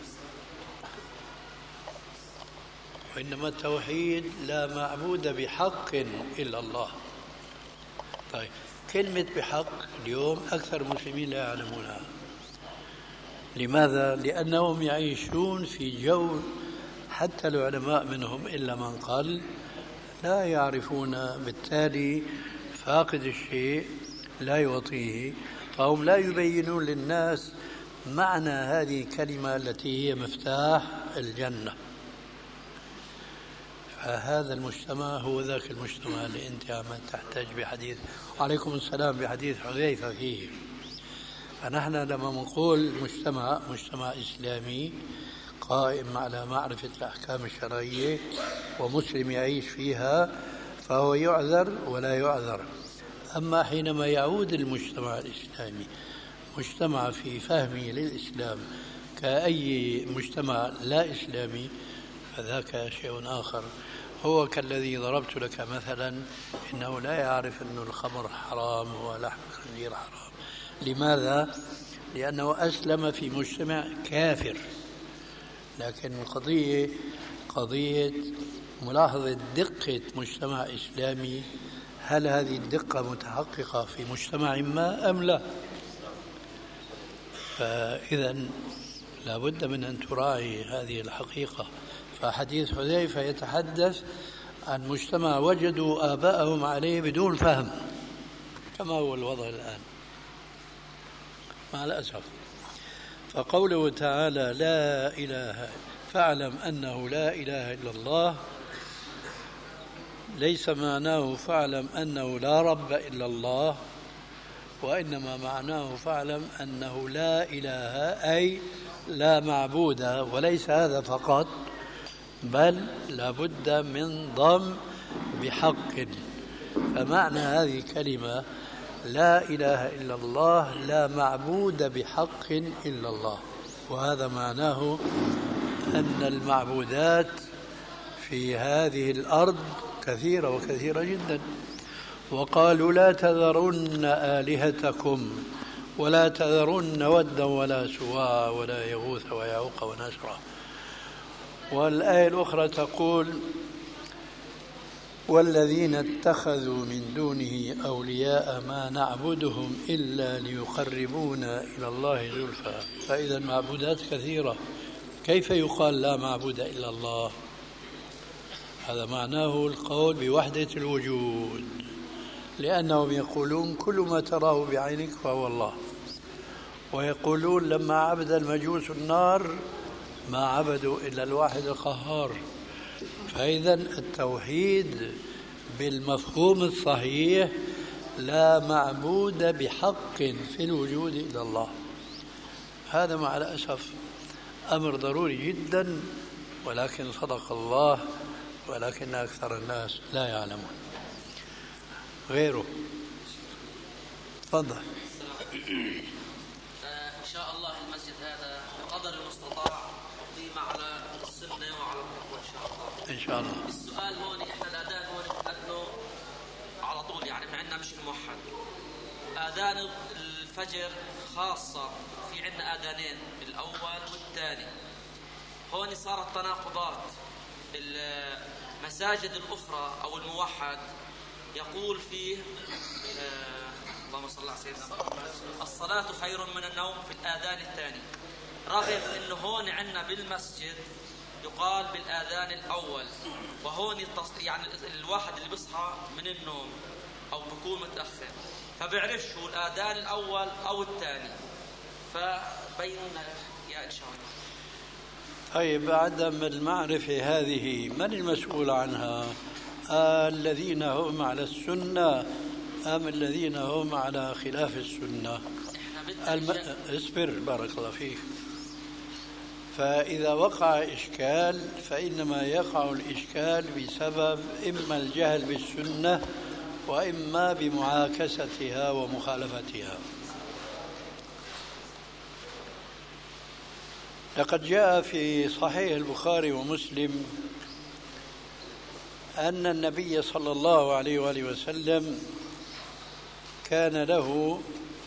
وإنما التوحيد لا معبود بحق إلا الله. طيب، كلمة بحق اليوم أكثر المسلمين لا يعلمونها. لماذا؟ لأنهم يعيشون في جو حتى العلماء منهم إلا من قل لا يعرفون، بالتالي فاقد الشيء لا يعطيه، فهم لا يبينون للناس معنى هذه الكلمة التي هي مفتاح الجنة. فهذا المجتمع هو ذاك المجتمع اللي أنت عم تحتاج بحديث عليكم السلام بحديث حذيفة فيه. فنحن لما نقول مجتمع إسلامي قائم على معرفة الأحكام الشرعية ومسلم يعيش فيها فهو يعذر ولا يعذر. أما حينما يعود المجتمع الإسلامي مجتمع في فهمه للإسلام كأي مجتمع لا إسلامي فذاك شيء آخر. هو كالذي ضربت لك مثلا، إنه لا يعرف أن الخمر حرام ولحم الخنزير حرام. لماذا؟ لأنه أسلم في مجتمع كافر. لكن القضية قضية ملاحظة دقة مجتمع إسلامي، هل هذه الدقة متحققة في مجتمع ما أم لا؟ فإذا لابد من أن تراعي هذه الحقيقة. فحديث حذيفة يتحدث عن مجتمع وجدوا آباءهم عليه بدون فهم، كما هو الوضع الآن مع الأسف. فقوله تعالى لا إله، فاعلم أنه لا إله إلا الله، ليس معناه فاعلم أنه لا رب إلا الله، وإنما معناه فاعلم أنه لا إله أي لا معبود، وليس هذا فقط بل لابد من ضم بحق. فمعنى هذه الكلمة لا إله إلا الله لا معبود بحق إلا الله، وهذا معناه أن المعبودات في هذه الأرض كثيرة وكثيرة جدا. وقالوا لا تذرن آلهتكم ولا تذرن ودا ولا سواع ولا يغوث ويعوق ونسرا. والآية الأخرى تقول والذين اتخذوا من دونه أولياء ما نعبدهم إلا ليقربونا إلى الله زلفى. فإذا المعبودات كثيرة، كيف يقال لا معبود إلا الله؟ هذا معناه القول بوحدة الوجود، لأنهم يقولون كل ما تراه بعينك فهو الله، ويقولون لما عبد المجوس النار ما عبدوا إلا الواحد القهار. فإذا التوحيد بالمفهوم الصحيح لا معبود بحق في الوجود إلا الله. هذا مع الأسف أمر ضروري جدا، ولكن صدق الله، ولكن أكثر الناس لا يعلمون. غيره تفضل. إن شاء الله المسجد هذا بقدر المستطاع قيمة على السنة وعلى التقوى إن شاء الله. إن شاء الله. السؤال هون إحنا الأذان هون بنأذنه على طول، يعني مع إننا مش موحد. آذان الفجر خاصة، في عندنا آذانين، الأول والثاني. هون صارت تناقضات. المساجد الأخرى أو الموحد يقول فيه اللهم صل على سيدنا محمد الصلاة خير من النوم في الآذان الثاني، رغم أنه هون عندنا بالمسجد يقال بالآذان الأول. وهون يعني الواحد اللي بيصحى من النوم أو بيكون متأخر فبيعرفش هو الآذان الأول أو الثاني، فبينونا يا إن شاء الله. طيب، عدم المعرفة هذه من المسؤول عنها؟ الذين هم على السنة أم الذين هم على خلاف السنة؟ اصبر بارك الله فيك. فإذا وقع إشكال فإنما يقع الإشكال بسبب إما الجهل بالسنة وإما بمعاكستها ومخالفتها. لقد جاء في صحيح البخاري ومسلم أن النبي صلى الله عليه وآله وسلم كان له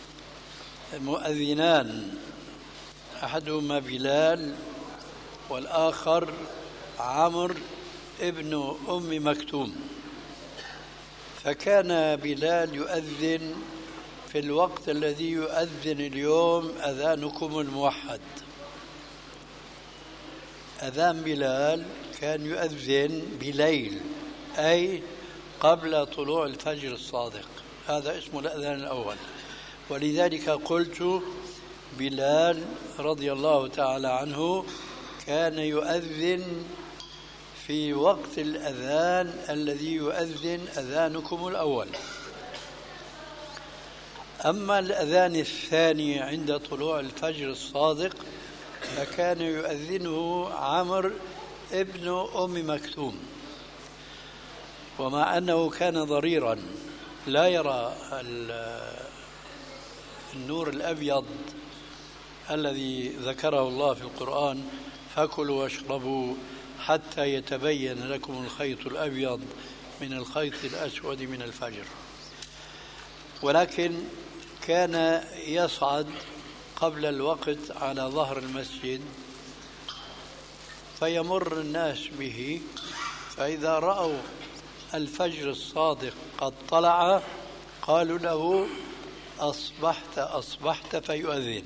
مؤذنان، أحدهما بلال والآخر عمرو ابن أم مكتوم. فكان بلال يؤذن في الوقت الذي يؤذن اليوم أذانكم الموحد. أذان بلال كان يؤذن بليل، أي قبل طلوع الفجر الصادق، هذا اسمه الأذان الأول. ولذلك قلت بلال رضي الله تعالى عنه كان يؤذن في وقت الأذان الذي يؤذن أذانكم الأول. أما الأذان الثاني عند طلوع الفجر الصادق فكان يؤذنه عمرو ابن أم مكتوم. ومع أنه كان ضريرا لا يرى النور الأبيض الذي ذكره الله في القرآن: فكلوا واشربوا حتى يتبين لكم الخيط الأبيض من الخيط الأسود من الفجر. ولكن كان يصعد قبل الوقت على ظهر المسجد فيمر الناس به، فإذا رأوا الفجر الصادق قد طلع قالوا له: أصبحت أصبحت، فيؤذن.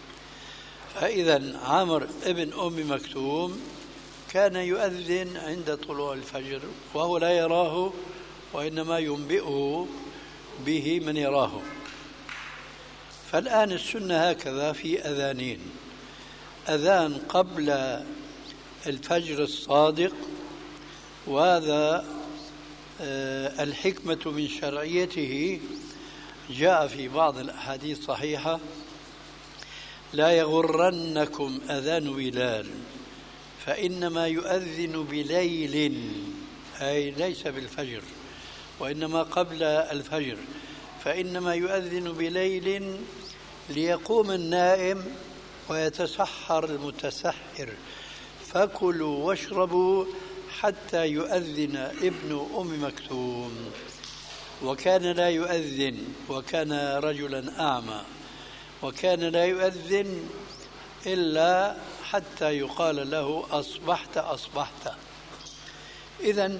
فإذا عمرو ابن أم مكتوم كان يؤذن عند طلوع الفجر وهو لا يراه، وإنما ينبئه به من يراه. فالآن السنة هكذا في أذانين: أذان قبل الفجر الصادق، وهذا الحكمة من شرعيته جاء في بعض الأحاديث الصحيحة: لا يغرنكم أذان بلال فإنما يؤذن بليل، أي ليس بالفجر وإنما قبل الفجر، فإنما يؤذن بليل ليقوم النائم ويتسحر المتسحر، فكلوا واشربوا حتى يؤذن ابن أم مكتوم. وكان لا يؤذن، وكان رجلا أعمى، وكان لا يؤذن إلا حتى يقال له: أصبحت أصبحت. إذن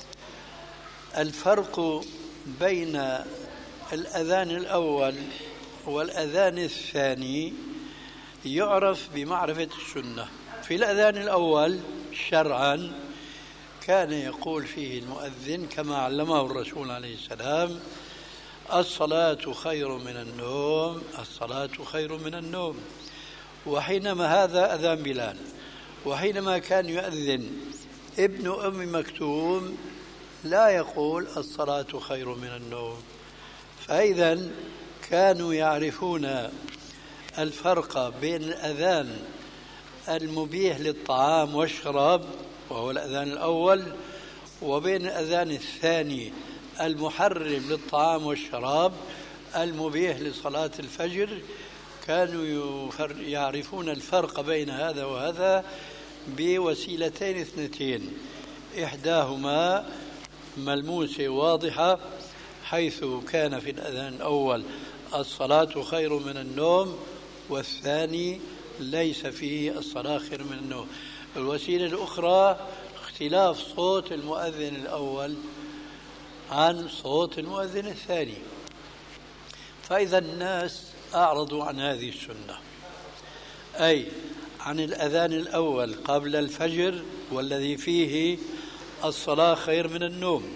الفرق بين الأذان الأول والأذان الثاني يعرف بمعرفة السنة. في الأذان الأول شرعا كان يقول فيه المؤذن كما علمه الرسول عليه السلام: الصلاة خير من النوم، الصلاة خير من النوم. وحينما هذا أذان بلال، وحينما كان يؤذن ابن أم مكتوم لا يقول الصلاة خير من النوم. فإذا كانوا يعرفون الفرق بين الأذان المبيح للطعام والشراب وهو الأذان الأول، وبين الأذان الثاني المحرم للطعام والشراب المبيح لصلاة الفجر. كانوا يعرفون الفرق بين هذا وهذا بوسيلتين اثنتين، إحداهما ملموسة واضحة، حيث كان في الأذان الأول الصلاة خير من النوم، والثاني ليس فيه الصلاة خير من النوم. الوسيلة الأخرى اختلاف صوت المؤذن الأول عن صوت المؤذن الثاني. فإذا الناس أعرضوا عن هذه السنة، أي عن الأذان الأول قبل الفجر والذي فيه الصلاة خير من النوم،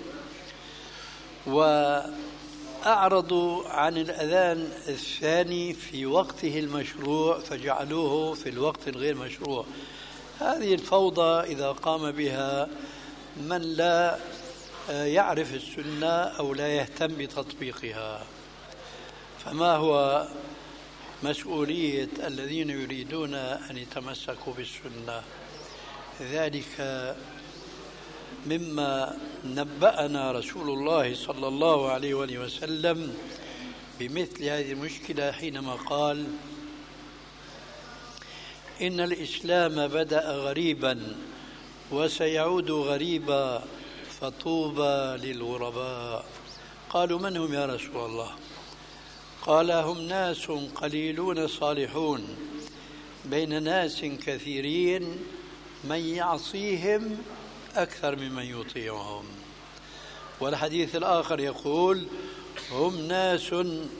وأعرضوا عن الأذان الثاني في وقته المشروع فجعلوه في الوقت الغير مشروع. هذه الفوضى إذا قام بها من لا يعرف السنة أو لا يهتم بتطبيقها، فما هو مسؤولية الذين يريدون أن يتمسكوا بالسنة؟ ذلك مما نبأنا رسول الله صلى الله عليه وسلم بمثل هذه المشكلة حينما قال: إن الإسلام بدأ غريبا وسيعود غريبا فطوبى للغرباء. قالوا: من هم يا رسول الله؟ قال: هم ناس قليلون صالحون بين ناس كثيرين من يعصيهم أكثر ممن يطيعهم. والحديث الآخر يقول: هم ناس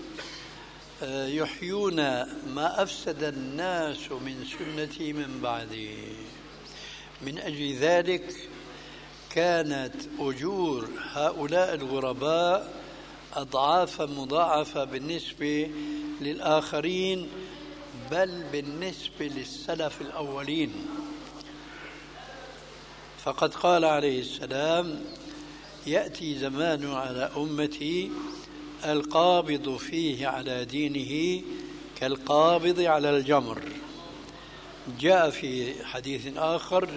يحيون ما أفسد الناس من سنتي من بعدي. من أجل ذلك كانت أجور هؤلاء الغرباء أضعافا مضاعفة بالنسبة للآخرين، بل بالنسبة للسلف الأولين. فقد قال عليه السلام: يأتي زمان على أمتي القابض فيه على دينه كالقابض على الجمر. جاء في حديث آخر: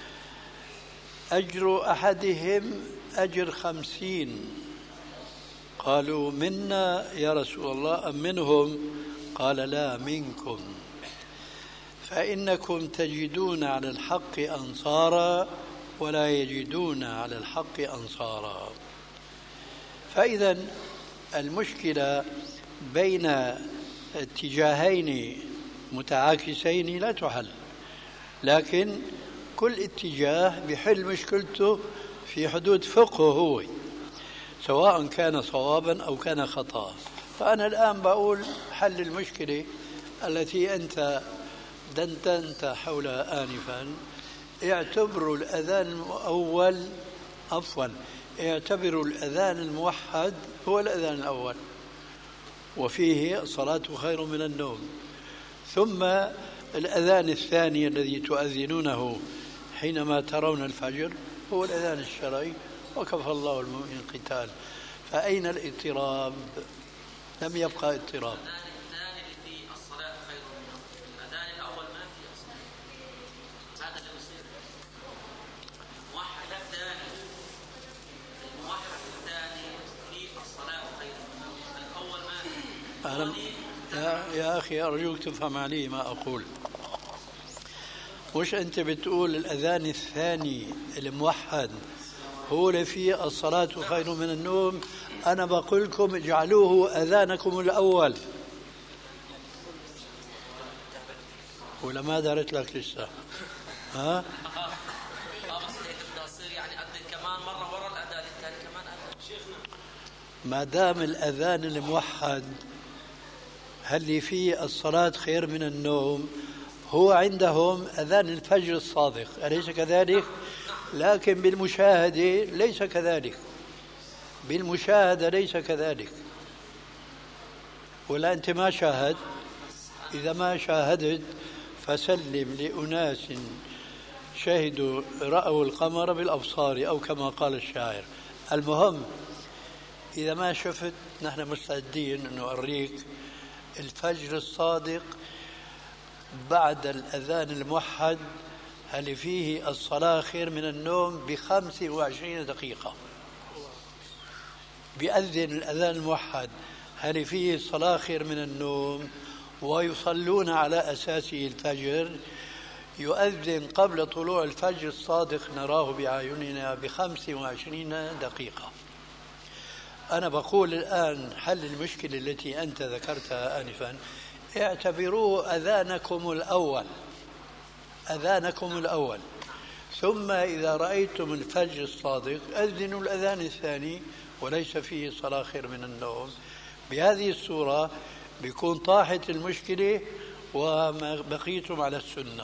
أجر أحدهم أجر 50. قالوا: منا يا رسول الله أم منهم؟ قال: لا، منكم، فإنكم تجدون على الحق أنصارا ولا يجدون على الحق أنصارا. فإذا المشكلة بين اتجاهين متعاكسين لا تحل، لكن كل اتجاه بحل مشكلته في حدود فقهه هو، سواء كان صوابا أو كان خطأ. فأنا الآن بقول حل المشكلة التي أنت دندنت حولها آنفا. اعتبروا الأذان الأول اعتبروا الأذان الموحد هو الأذان الأول، وفيه الصلاة خير من النوم. ثم الأذان الثاني الذي تؤذنونه حينما ترون الفجر هو الأذان الشرعي، وكفى الله المؤمن القتال. فأين الاضطراب؟ لم يبقى اضطراب. يا أخي أرجوك تفهم علي ما أقول. مش أنت بتقول الأذان الثاني الموحد هو اللي فيه الصلاة خير من النوم؟ أنا بقول لكم اجعلوه أذانكم الأول. ولا ما دارت لك لسه؟ ها؟ ما دام الأذان الموحد هل فيه الصلاة خير من النوم هو عندهم أذان الفجر الصادق، أليس كذلك؟ لكن بالمشاهدة ليس كذلك، بالمشاهدة ليس كذلك. ولا أنت ما شاهد؟ إذا ما شاهدت فسلم لأناس شهدوا رأوا القمر بالأبصار، أو كما قال الشاعر. المهم إذا ما شفت نحن مستعدين أن نوريك الفجر الصادق بعد الأذان الموحد اللي فيه الصلاة خير من النوم ب25 دقيقة. بيأذن الأذان الموحد اللي فيه الصلاة خير من النوم ويصلون على أساسه الفجر، يؤذن قبل طلوع الفجر الصادق نراه بأعيننا ب25 دقيقة. أنا بقول الآن حل المشكلة التي أنت ذكرتها آنفا، اعتبروه أذانكم الأول، أذانكم الأول، ثم إذا رأيتم الفجر الصادق أذنوا الأذان الثاني وليس فيه صلاة خير من النوم. بهذه الصورة بيكون طاحت المشكلة وبقيتم على السنة.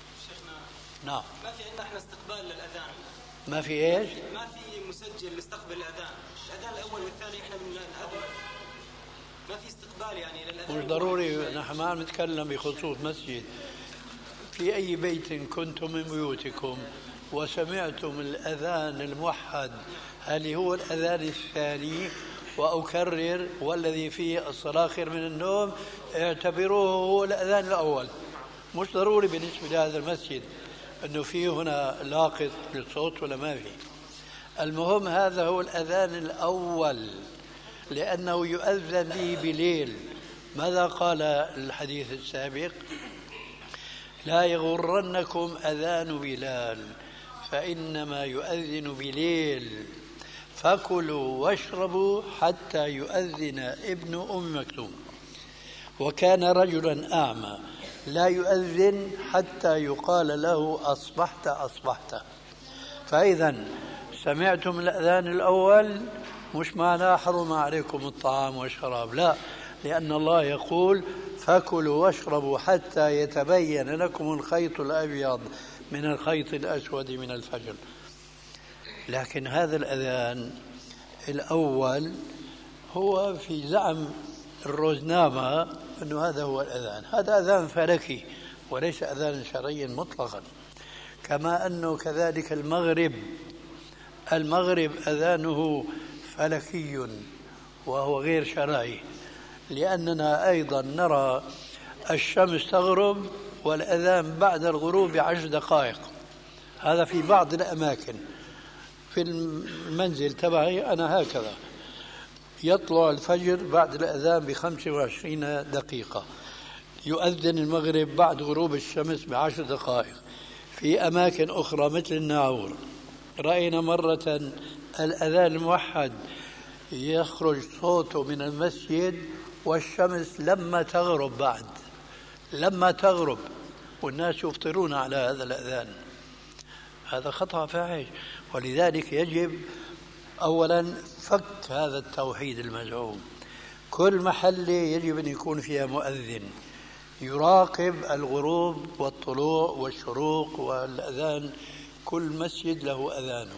نعم. ما في عندنا احنا استقبال للأذان. ما في ايش؟ ما في مسجل نستقبل الأذان. الأذان الأول والثاني احنا من هذا ما في استقبال يعني للأذان. مش ضروري، نحن ما عم نتكلم بخصوص مسجد. في أي بيت كنتم من بيوتكم وسمعتم الأذان الموحد هل هو الأذان الثاني، وأكرر والذي فيه الصلاة خير من النوم، اعتبروه هو الأذان الأول. مش ضروري بالنسبة لهذا المسجد أنه فيه هنا لاقط للصوت ولا ما فيه. المهم هذا هو الأذان الأول لأنه يؤذن به بليل. ماذا قال الحديث السابق؟ لا يغرنكم أذان بلال فإنما يؤذن بليل فكلوا واشربوا حتى يؤذن ابن أم مكتوم. وكان رجلا أعمى لا يؤذن حتى يقال له أصبحت أصبحت. فإذا سمعتم الأذان الأول مش معناه حرم عليكم الطعام والشراب، لا، لأن الله يقول فكلوا واشربوا حتى يتبين لكم الخيط الأبيض من الخيط الأسود من الفجر. لكن هذا الأذان الأول هو في زعم الروزنامة أنه هذا هو الأذان، هذا أذان فلكي وليس أذان شرعيا مطلقا. كما أنه كذلك المغرب أذانه فلكي وهو غير شرعي، لأننا أيضا نرى الشمس تغرب والأذان بعد الغروب ب10 دقائق. هذا في بعض الأماكن. في المنزل تبعي أنا هكذا، يطلع الفجر بعد الأذان ب25 دقيقة، يؤذن المغرب بعد غروب الشمس ب10 دقائق. في أماكن أخرى مثل الناعور رأينا مرة الأذان الموحد يخرج صوته من المسجد والشمس لما تغرب والناس يفطرون على هذا الأذان. هذا خطأ فاحش، ولذلك يجب أولا فك هذا التوحيد المزعوم. كل محلة يجب أن يكون فيها مؤذن يراقب الغروب والطلوع والشروق والأذان، كل مسجد له أذانه.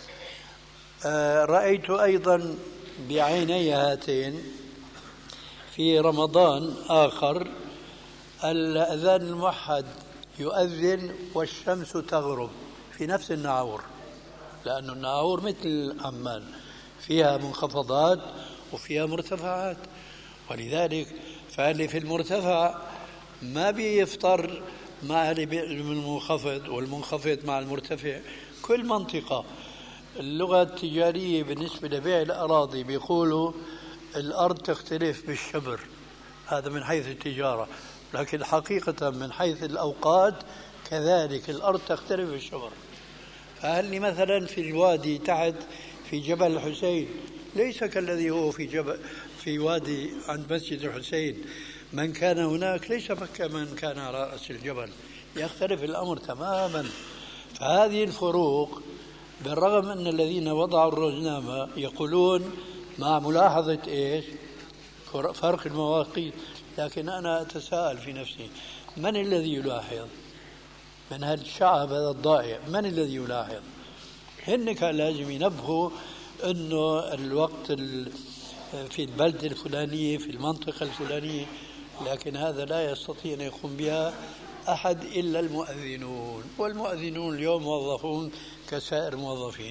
رأيت أيضا بعيني هاتين في رمضان آخر الأذان الموحد يؤذن والشمس تغرب في نفس الناعور، لأن الناعور مثل عمان فيها منخفضات وفيها مرتفعات، ولذلك فاللي في المرتفع ما بيفطر مع المنخفض والمنخفض مع المرتفع. كل منطقة اللغة التجارية بالنسبة لبيع الأراضي بيقولوا الأرض تختلف بالشبر، هذا من حيث التجارة، لكن حقيقة من حيث الأوقات كذلك الأرض تختلف بالشبر. فهل مثلا في الوادي تحت في جبل الحسين ليس كالذي هو في وادي عند مسجد الحسين. من كان هناك ليس كمن كان على رأس الجبل، يختلف الأمر تماما. فهذه الفروق بالرغم أن الذين وضعوا الروزنامة يقولون مع ملاحظة إيش؟ فرق المواقيت، لكن أنا أتساءل في نفسي من الذي يلاحظ؟ من هالشعب هذا الضائع من الذي يلاحظ؟ هن كان لازم ينبهوا أنه الوقت في البلد الفلانية في المنطقة الفلانية، لكن هذا لا يستطيع أن يقوم بها أحد إلا المؤذنون، والمؤذنون اليوم موظفون كسائر الموظفين.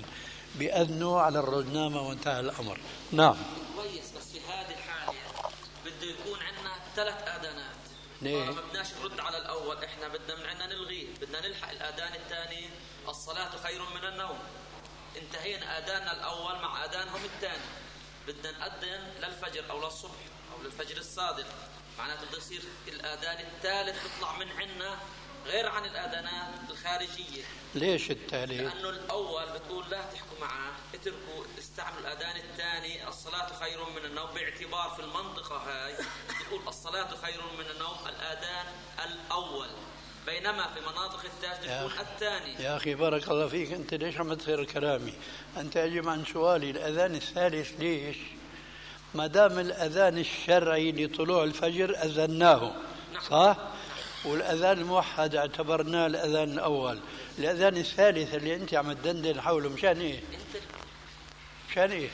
بأذنوا على الرزنامة وانتهى الأمر. نعم. كويس، بس في هذه الحالة بده يكون عندنا 3 آذانات. ليه؟ ما بدناش نرد على الأول، إحنا بدنا من عندنا نلغيه، بدنا نلحق الآذان الثاني. الصلاة خير من النوم. انتهينا آذاننا الأول مع آذانهم الثاني، بدنا نأذن للفجر أو للصبح أو للفجر الصادق، معناته بده يصير الآذان الثالث بيطلع من عنا غير عن الآذانات الخارجية. ليش الثالث؟ لأنه الأول بتقول لا تحكوا معاه، اتركوا استعملوا الآذان الثاني الصلاة خير من النوم، باعتبار في المنطقة هاي بتقول الصلاة خير من النوم الآذان الأول، بينما في مناطق التاج تكون الثاني. يا أخي بارك الله فيك، أنت ليش عم تصير كلامي؟ أنت أجب عن سؤالي، الأذان الثالث ليش؟ ما دام الأذان الشرعي لطلوع الفجر أذناه، صح؟ والأذان الموحد اعتبرناه الأذان الأول. الأذان الثالث اللي أنت عم تدندن حوله مشان إيه؟ مشان إيه؟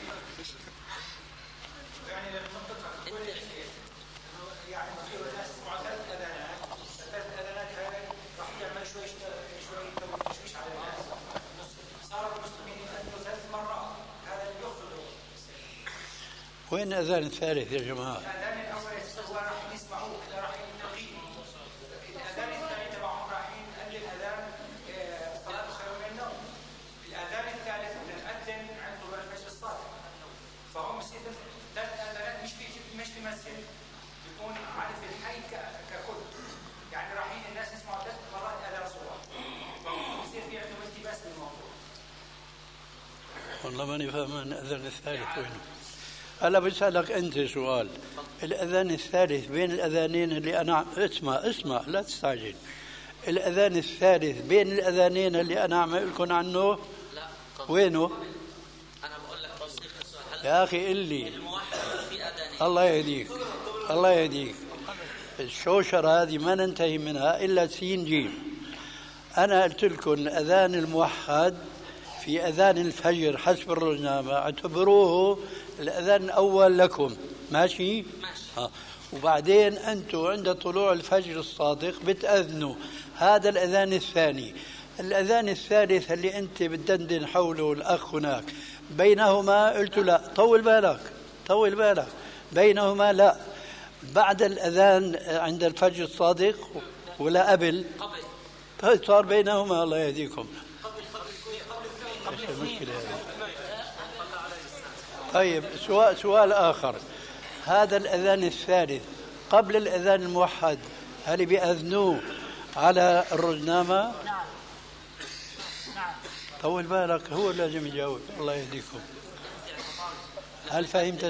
وين الأذان الثالث يا جماعة؟ الأذان الأول هو راح يسمعوه، راح يلغيه. الأذان الثاني تبعهم راح ينقل الأذان الصلاة خير من النوم. الأذان الثالث بدنا نأذن عند طلوع الفجر الصادق. فهم بصير 3 أذانات مش في مسجد، بيكون عارف الحي ككل. يعني رايحين الناس يسمعوا 3 مرات أذان صبح. فهم بصير في عندهم التباس بالموضوع. والله ماني فاهم الأذان الثالث وينه. هلا بسألك أنت سؤال، الأذان الثالث بين الأذانين اللي أنا اسمع لا تستعجل، الأذان الثالث بين الأذانين اللي أنا عم لكم عنه لا وينه؟ أنا بقول لك توصيف السؤال. يا أخي اللي الموحد في أذانين. الله يهديك الله يهديك، الشوشرة هذه ما ننتهي منها إلا سين جيم. أنا قلت لكم الأذان الموحد في أذان الفجر حسب الرزنامة اعتبروه الأذان الأول لكم، ماشي؟ وبعدين أنتم عند طلوع الفجر الصادق بتأذنوا هذا الأذان الثاني. الأذان الثالث اللي أنت بتدندن حوله الأخ هناك بينهما، قلت لا، طول بالك بينهما لا، بعد الأذان عند الفجر الصادق ولا قبل؟ صار بينهما. الله يهديكم. المشكلة طيب سؤال آخر، هذا الأذان الثالث قبل الأذان الموحد هل بيأذنوه على الرزنامة؟ نعم. طول بالك، هو لازم يجاوب. الله يهديكم. هل فهمت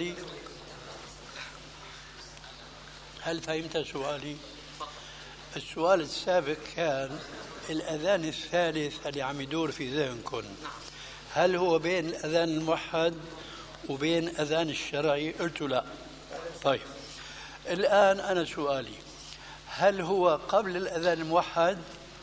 سؤالي؟ السؤال السابق كان الأذان الثالث اللي عم يدور في ذهنكم هل هو بين الأذان الموحد وبين أذان الشرعي؟ قلت لا. طيب الآن أنا سؤالي، هل هو قبل الأذان الموحد؟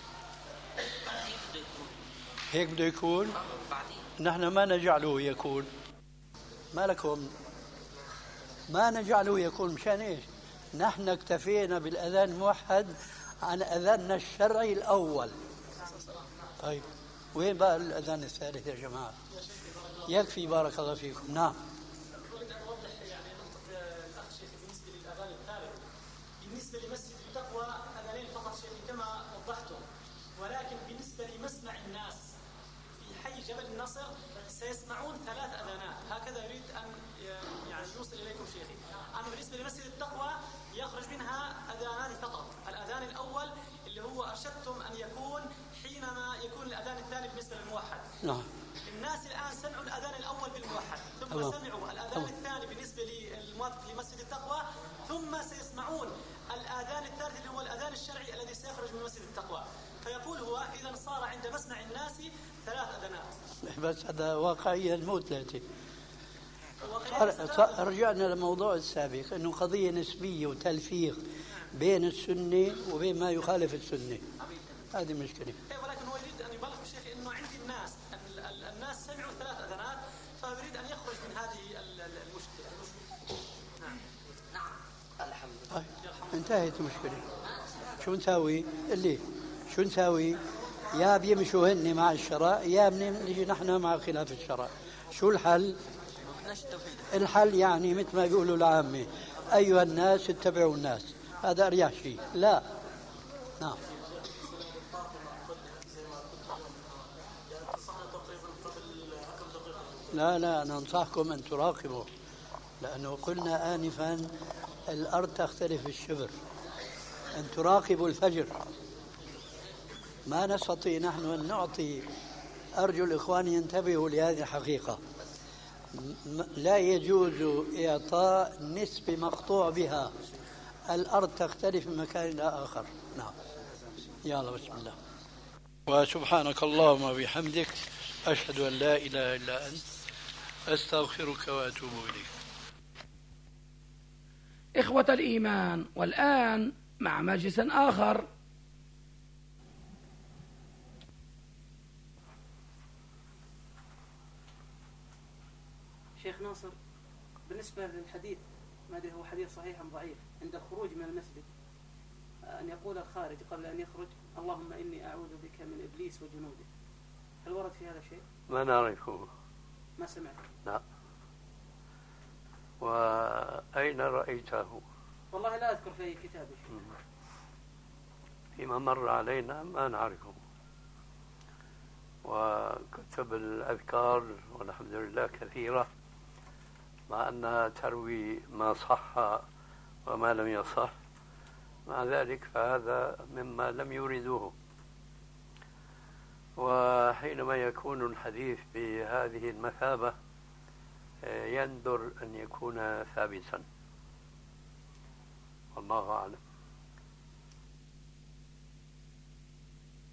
هيك بده يكون؟ نحن ما نجعله يكون. ما لكم ما نجعله يكون مشان إيش؟ نحن اكتفينا بالأذان الموحد عن أذاننا الشرعي الأول. طيب وين بقى الأذان الثالث يا جماعة؟ يكفي بارك الله فيكم. نعم. أريد أن أوضح يعني نقطة الأخ شيخ بالنسبة للأذان الثالث. بالنسبة لمسجد التقوى أذانين فقط شيخ كما وضحتم، ولكن بالنسبة لمسمع الناس في حي جبل النصر سيسمعون 3 أذانات. هكذا يريد أن يعني يوصل إليكم شيخي. أما بالنسبة لمسجد التقوى يخرج منها أذانان فقط. الأذان الأول اللي هو أرشدتم أن يكون حينما يكون الأذان الثاني بالنسبة للموحد. نعم. الناس الآن سمعوا الأذان الأول بالموحد، ثم سمعوا الأذان الثاني بالنسبة للموافق لمسجد التقوى، ثم سيسمعون الأذان الثالث اللي هو الأذان الشرعي الذي سيخرج من مسجد التقوى. فيقول هو إذا صار عند مسمع الناس 3 أذانات. بس هذا واقعيا مو 3. رجعنا للموضوع السابق انه قضيه نسبيه وتلفيق بين السنه وبين ما يخالف السنه. هذه مشكله. ولكن هو يريد ان يبالغ الشيخ انه عند الناس سمعوا 3 أذانات، فيريد ان يخرج من هذه المشكله. نعم الحمد لله. طيب انتهت المشكله. شو نساوي؟ يا بيمشوا هن مع الشرع يا بنيجي نحن مع خلاف الشرع. شو الحل؟ الحل يعني مثل ما بيقولوا العامة أيها الناس اتبعوا الناس، هذا أريح شيء. لا نعم لا لا، أنا أنصحكم أن تراقبوا، لأنه قلنا آنفا الأرض تختلف الشبر، أن تراقبوا الفجر. ما نستطيع نحن أن نعطي، أرجو الإخوان ينتبهوا لهذه الحقيقة، لا يجوز إعطاء نسبة مقطوع بها، الأرض تختلف من مكان إلى آخر. نعم يلا بسم الله. وسبحانك اللهم وبحمدك أشهد أن لا إله إلا أنت أستغفرك وأتوب إليك. إخوة الإيمان، والآن مع مجلس آخر. شيخ ناصر، بالنسبة للحديث ما أدري هو حديث صحيح أم ضعيف، عند الخروج من المسجد أن يقول الخارج قبل أن يخرج اللهم إني أعوذ بك من إبليس وجنوده، هل ورد في هذا شيء؟ ما نعرفه. ما سمعت؟ لا. وأين رأيته؟ والله لا أذكر في أي كتاب. فيما مر علينا ما نعرفه. وكتب الأذكار والحمد لله كثيرة، مع أنها تروي ما صح وما لم يصح، مع ذلك فهذا مما لم يردوه. وحينما يكون الحديث بهذه المثابة يندر أن يكون ثابتا، والله أعلم.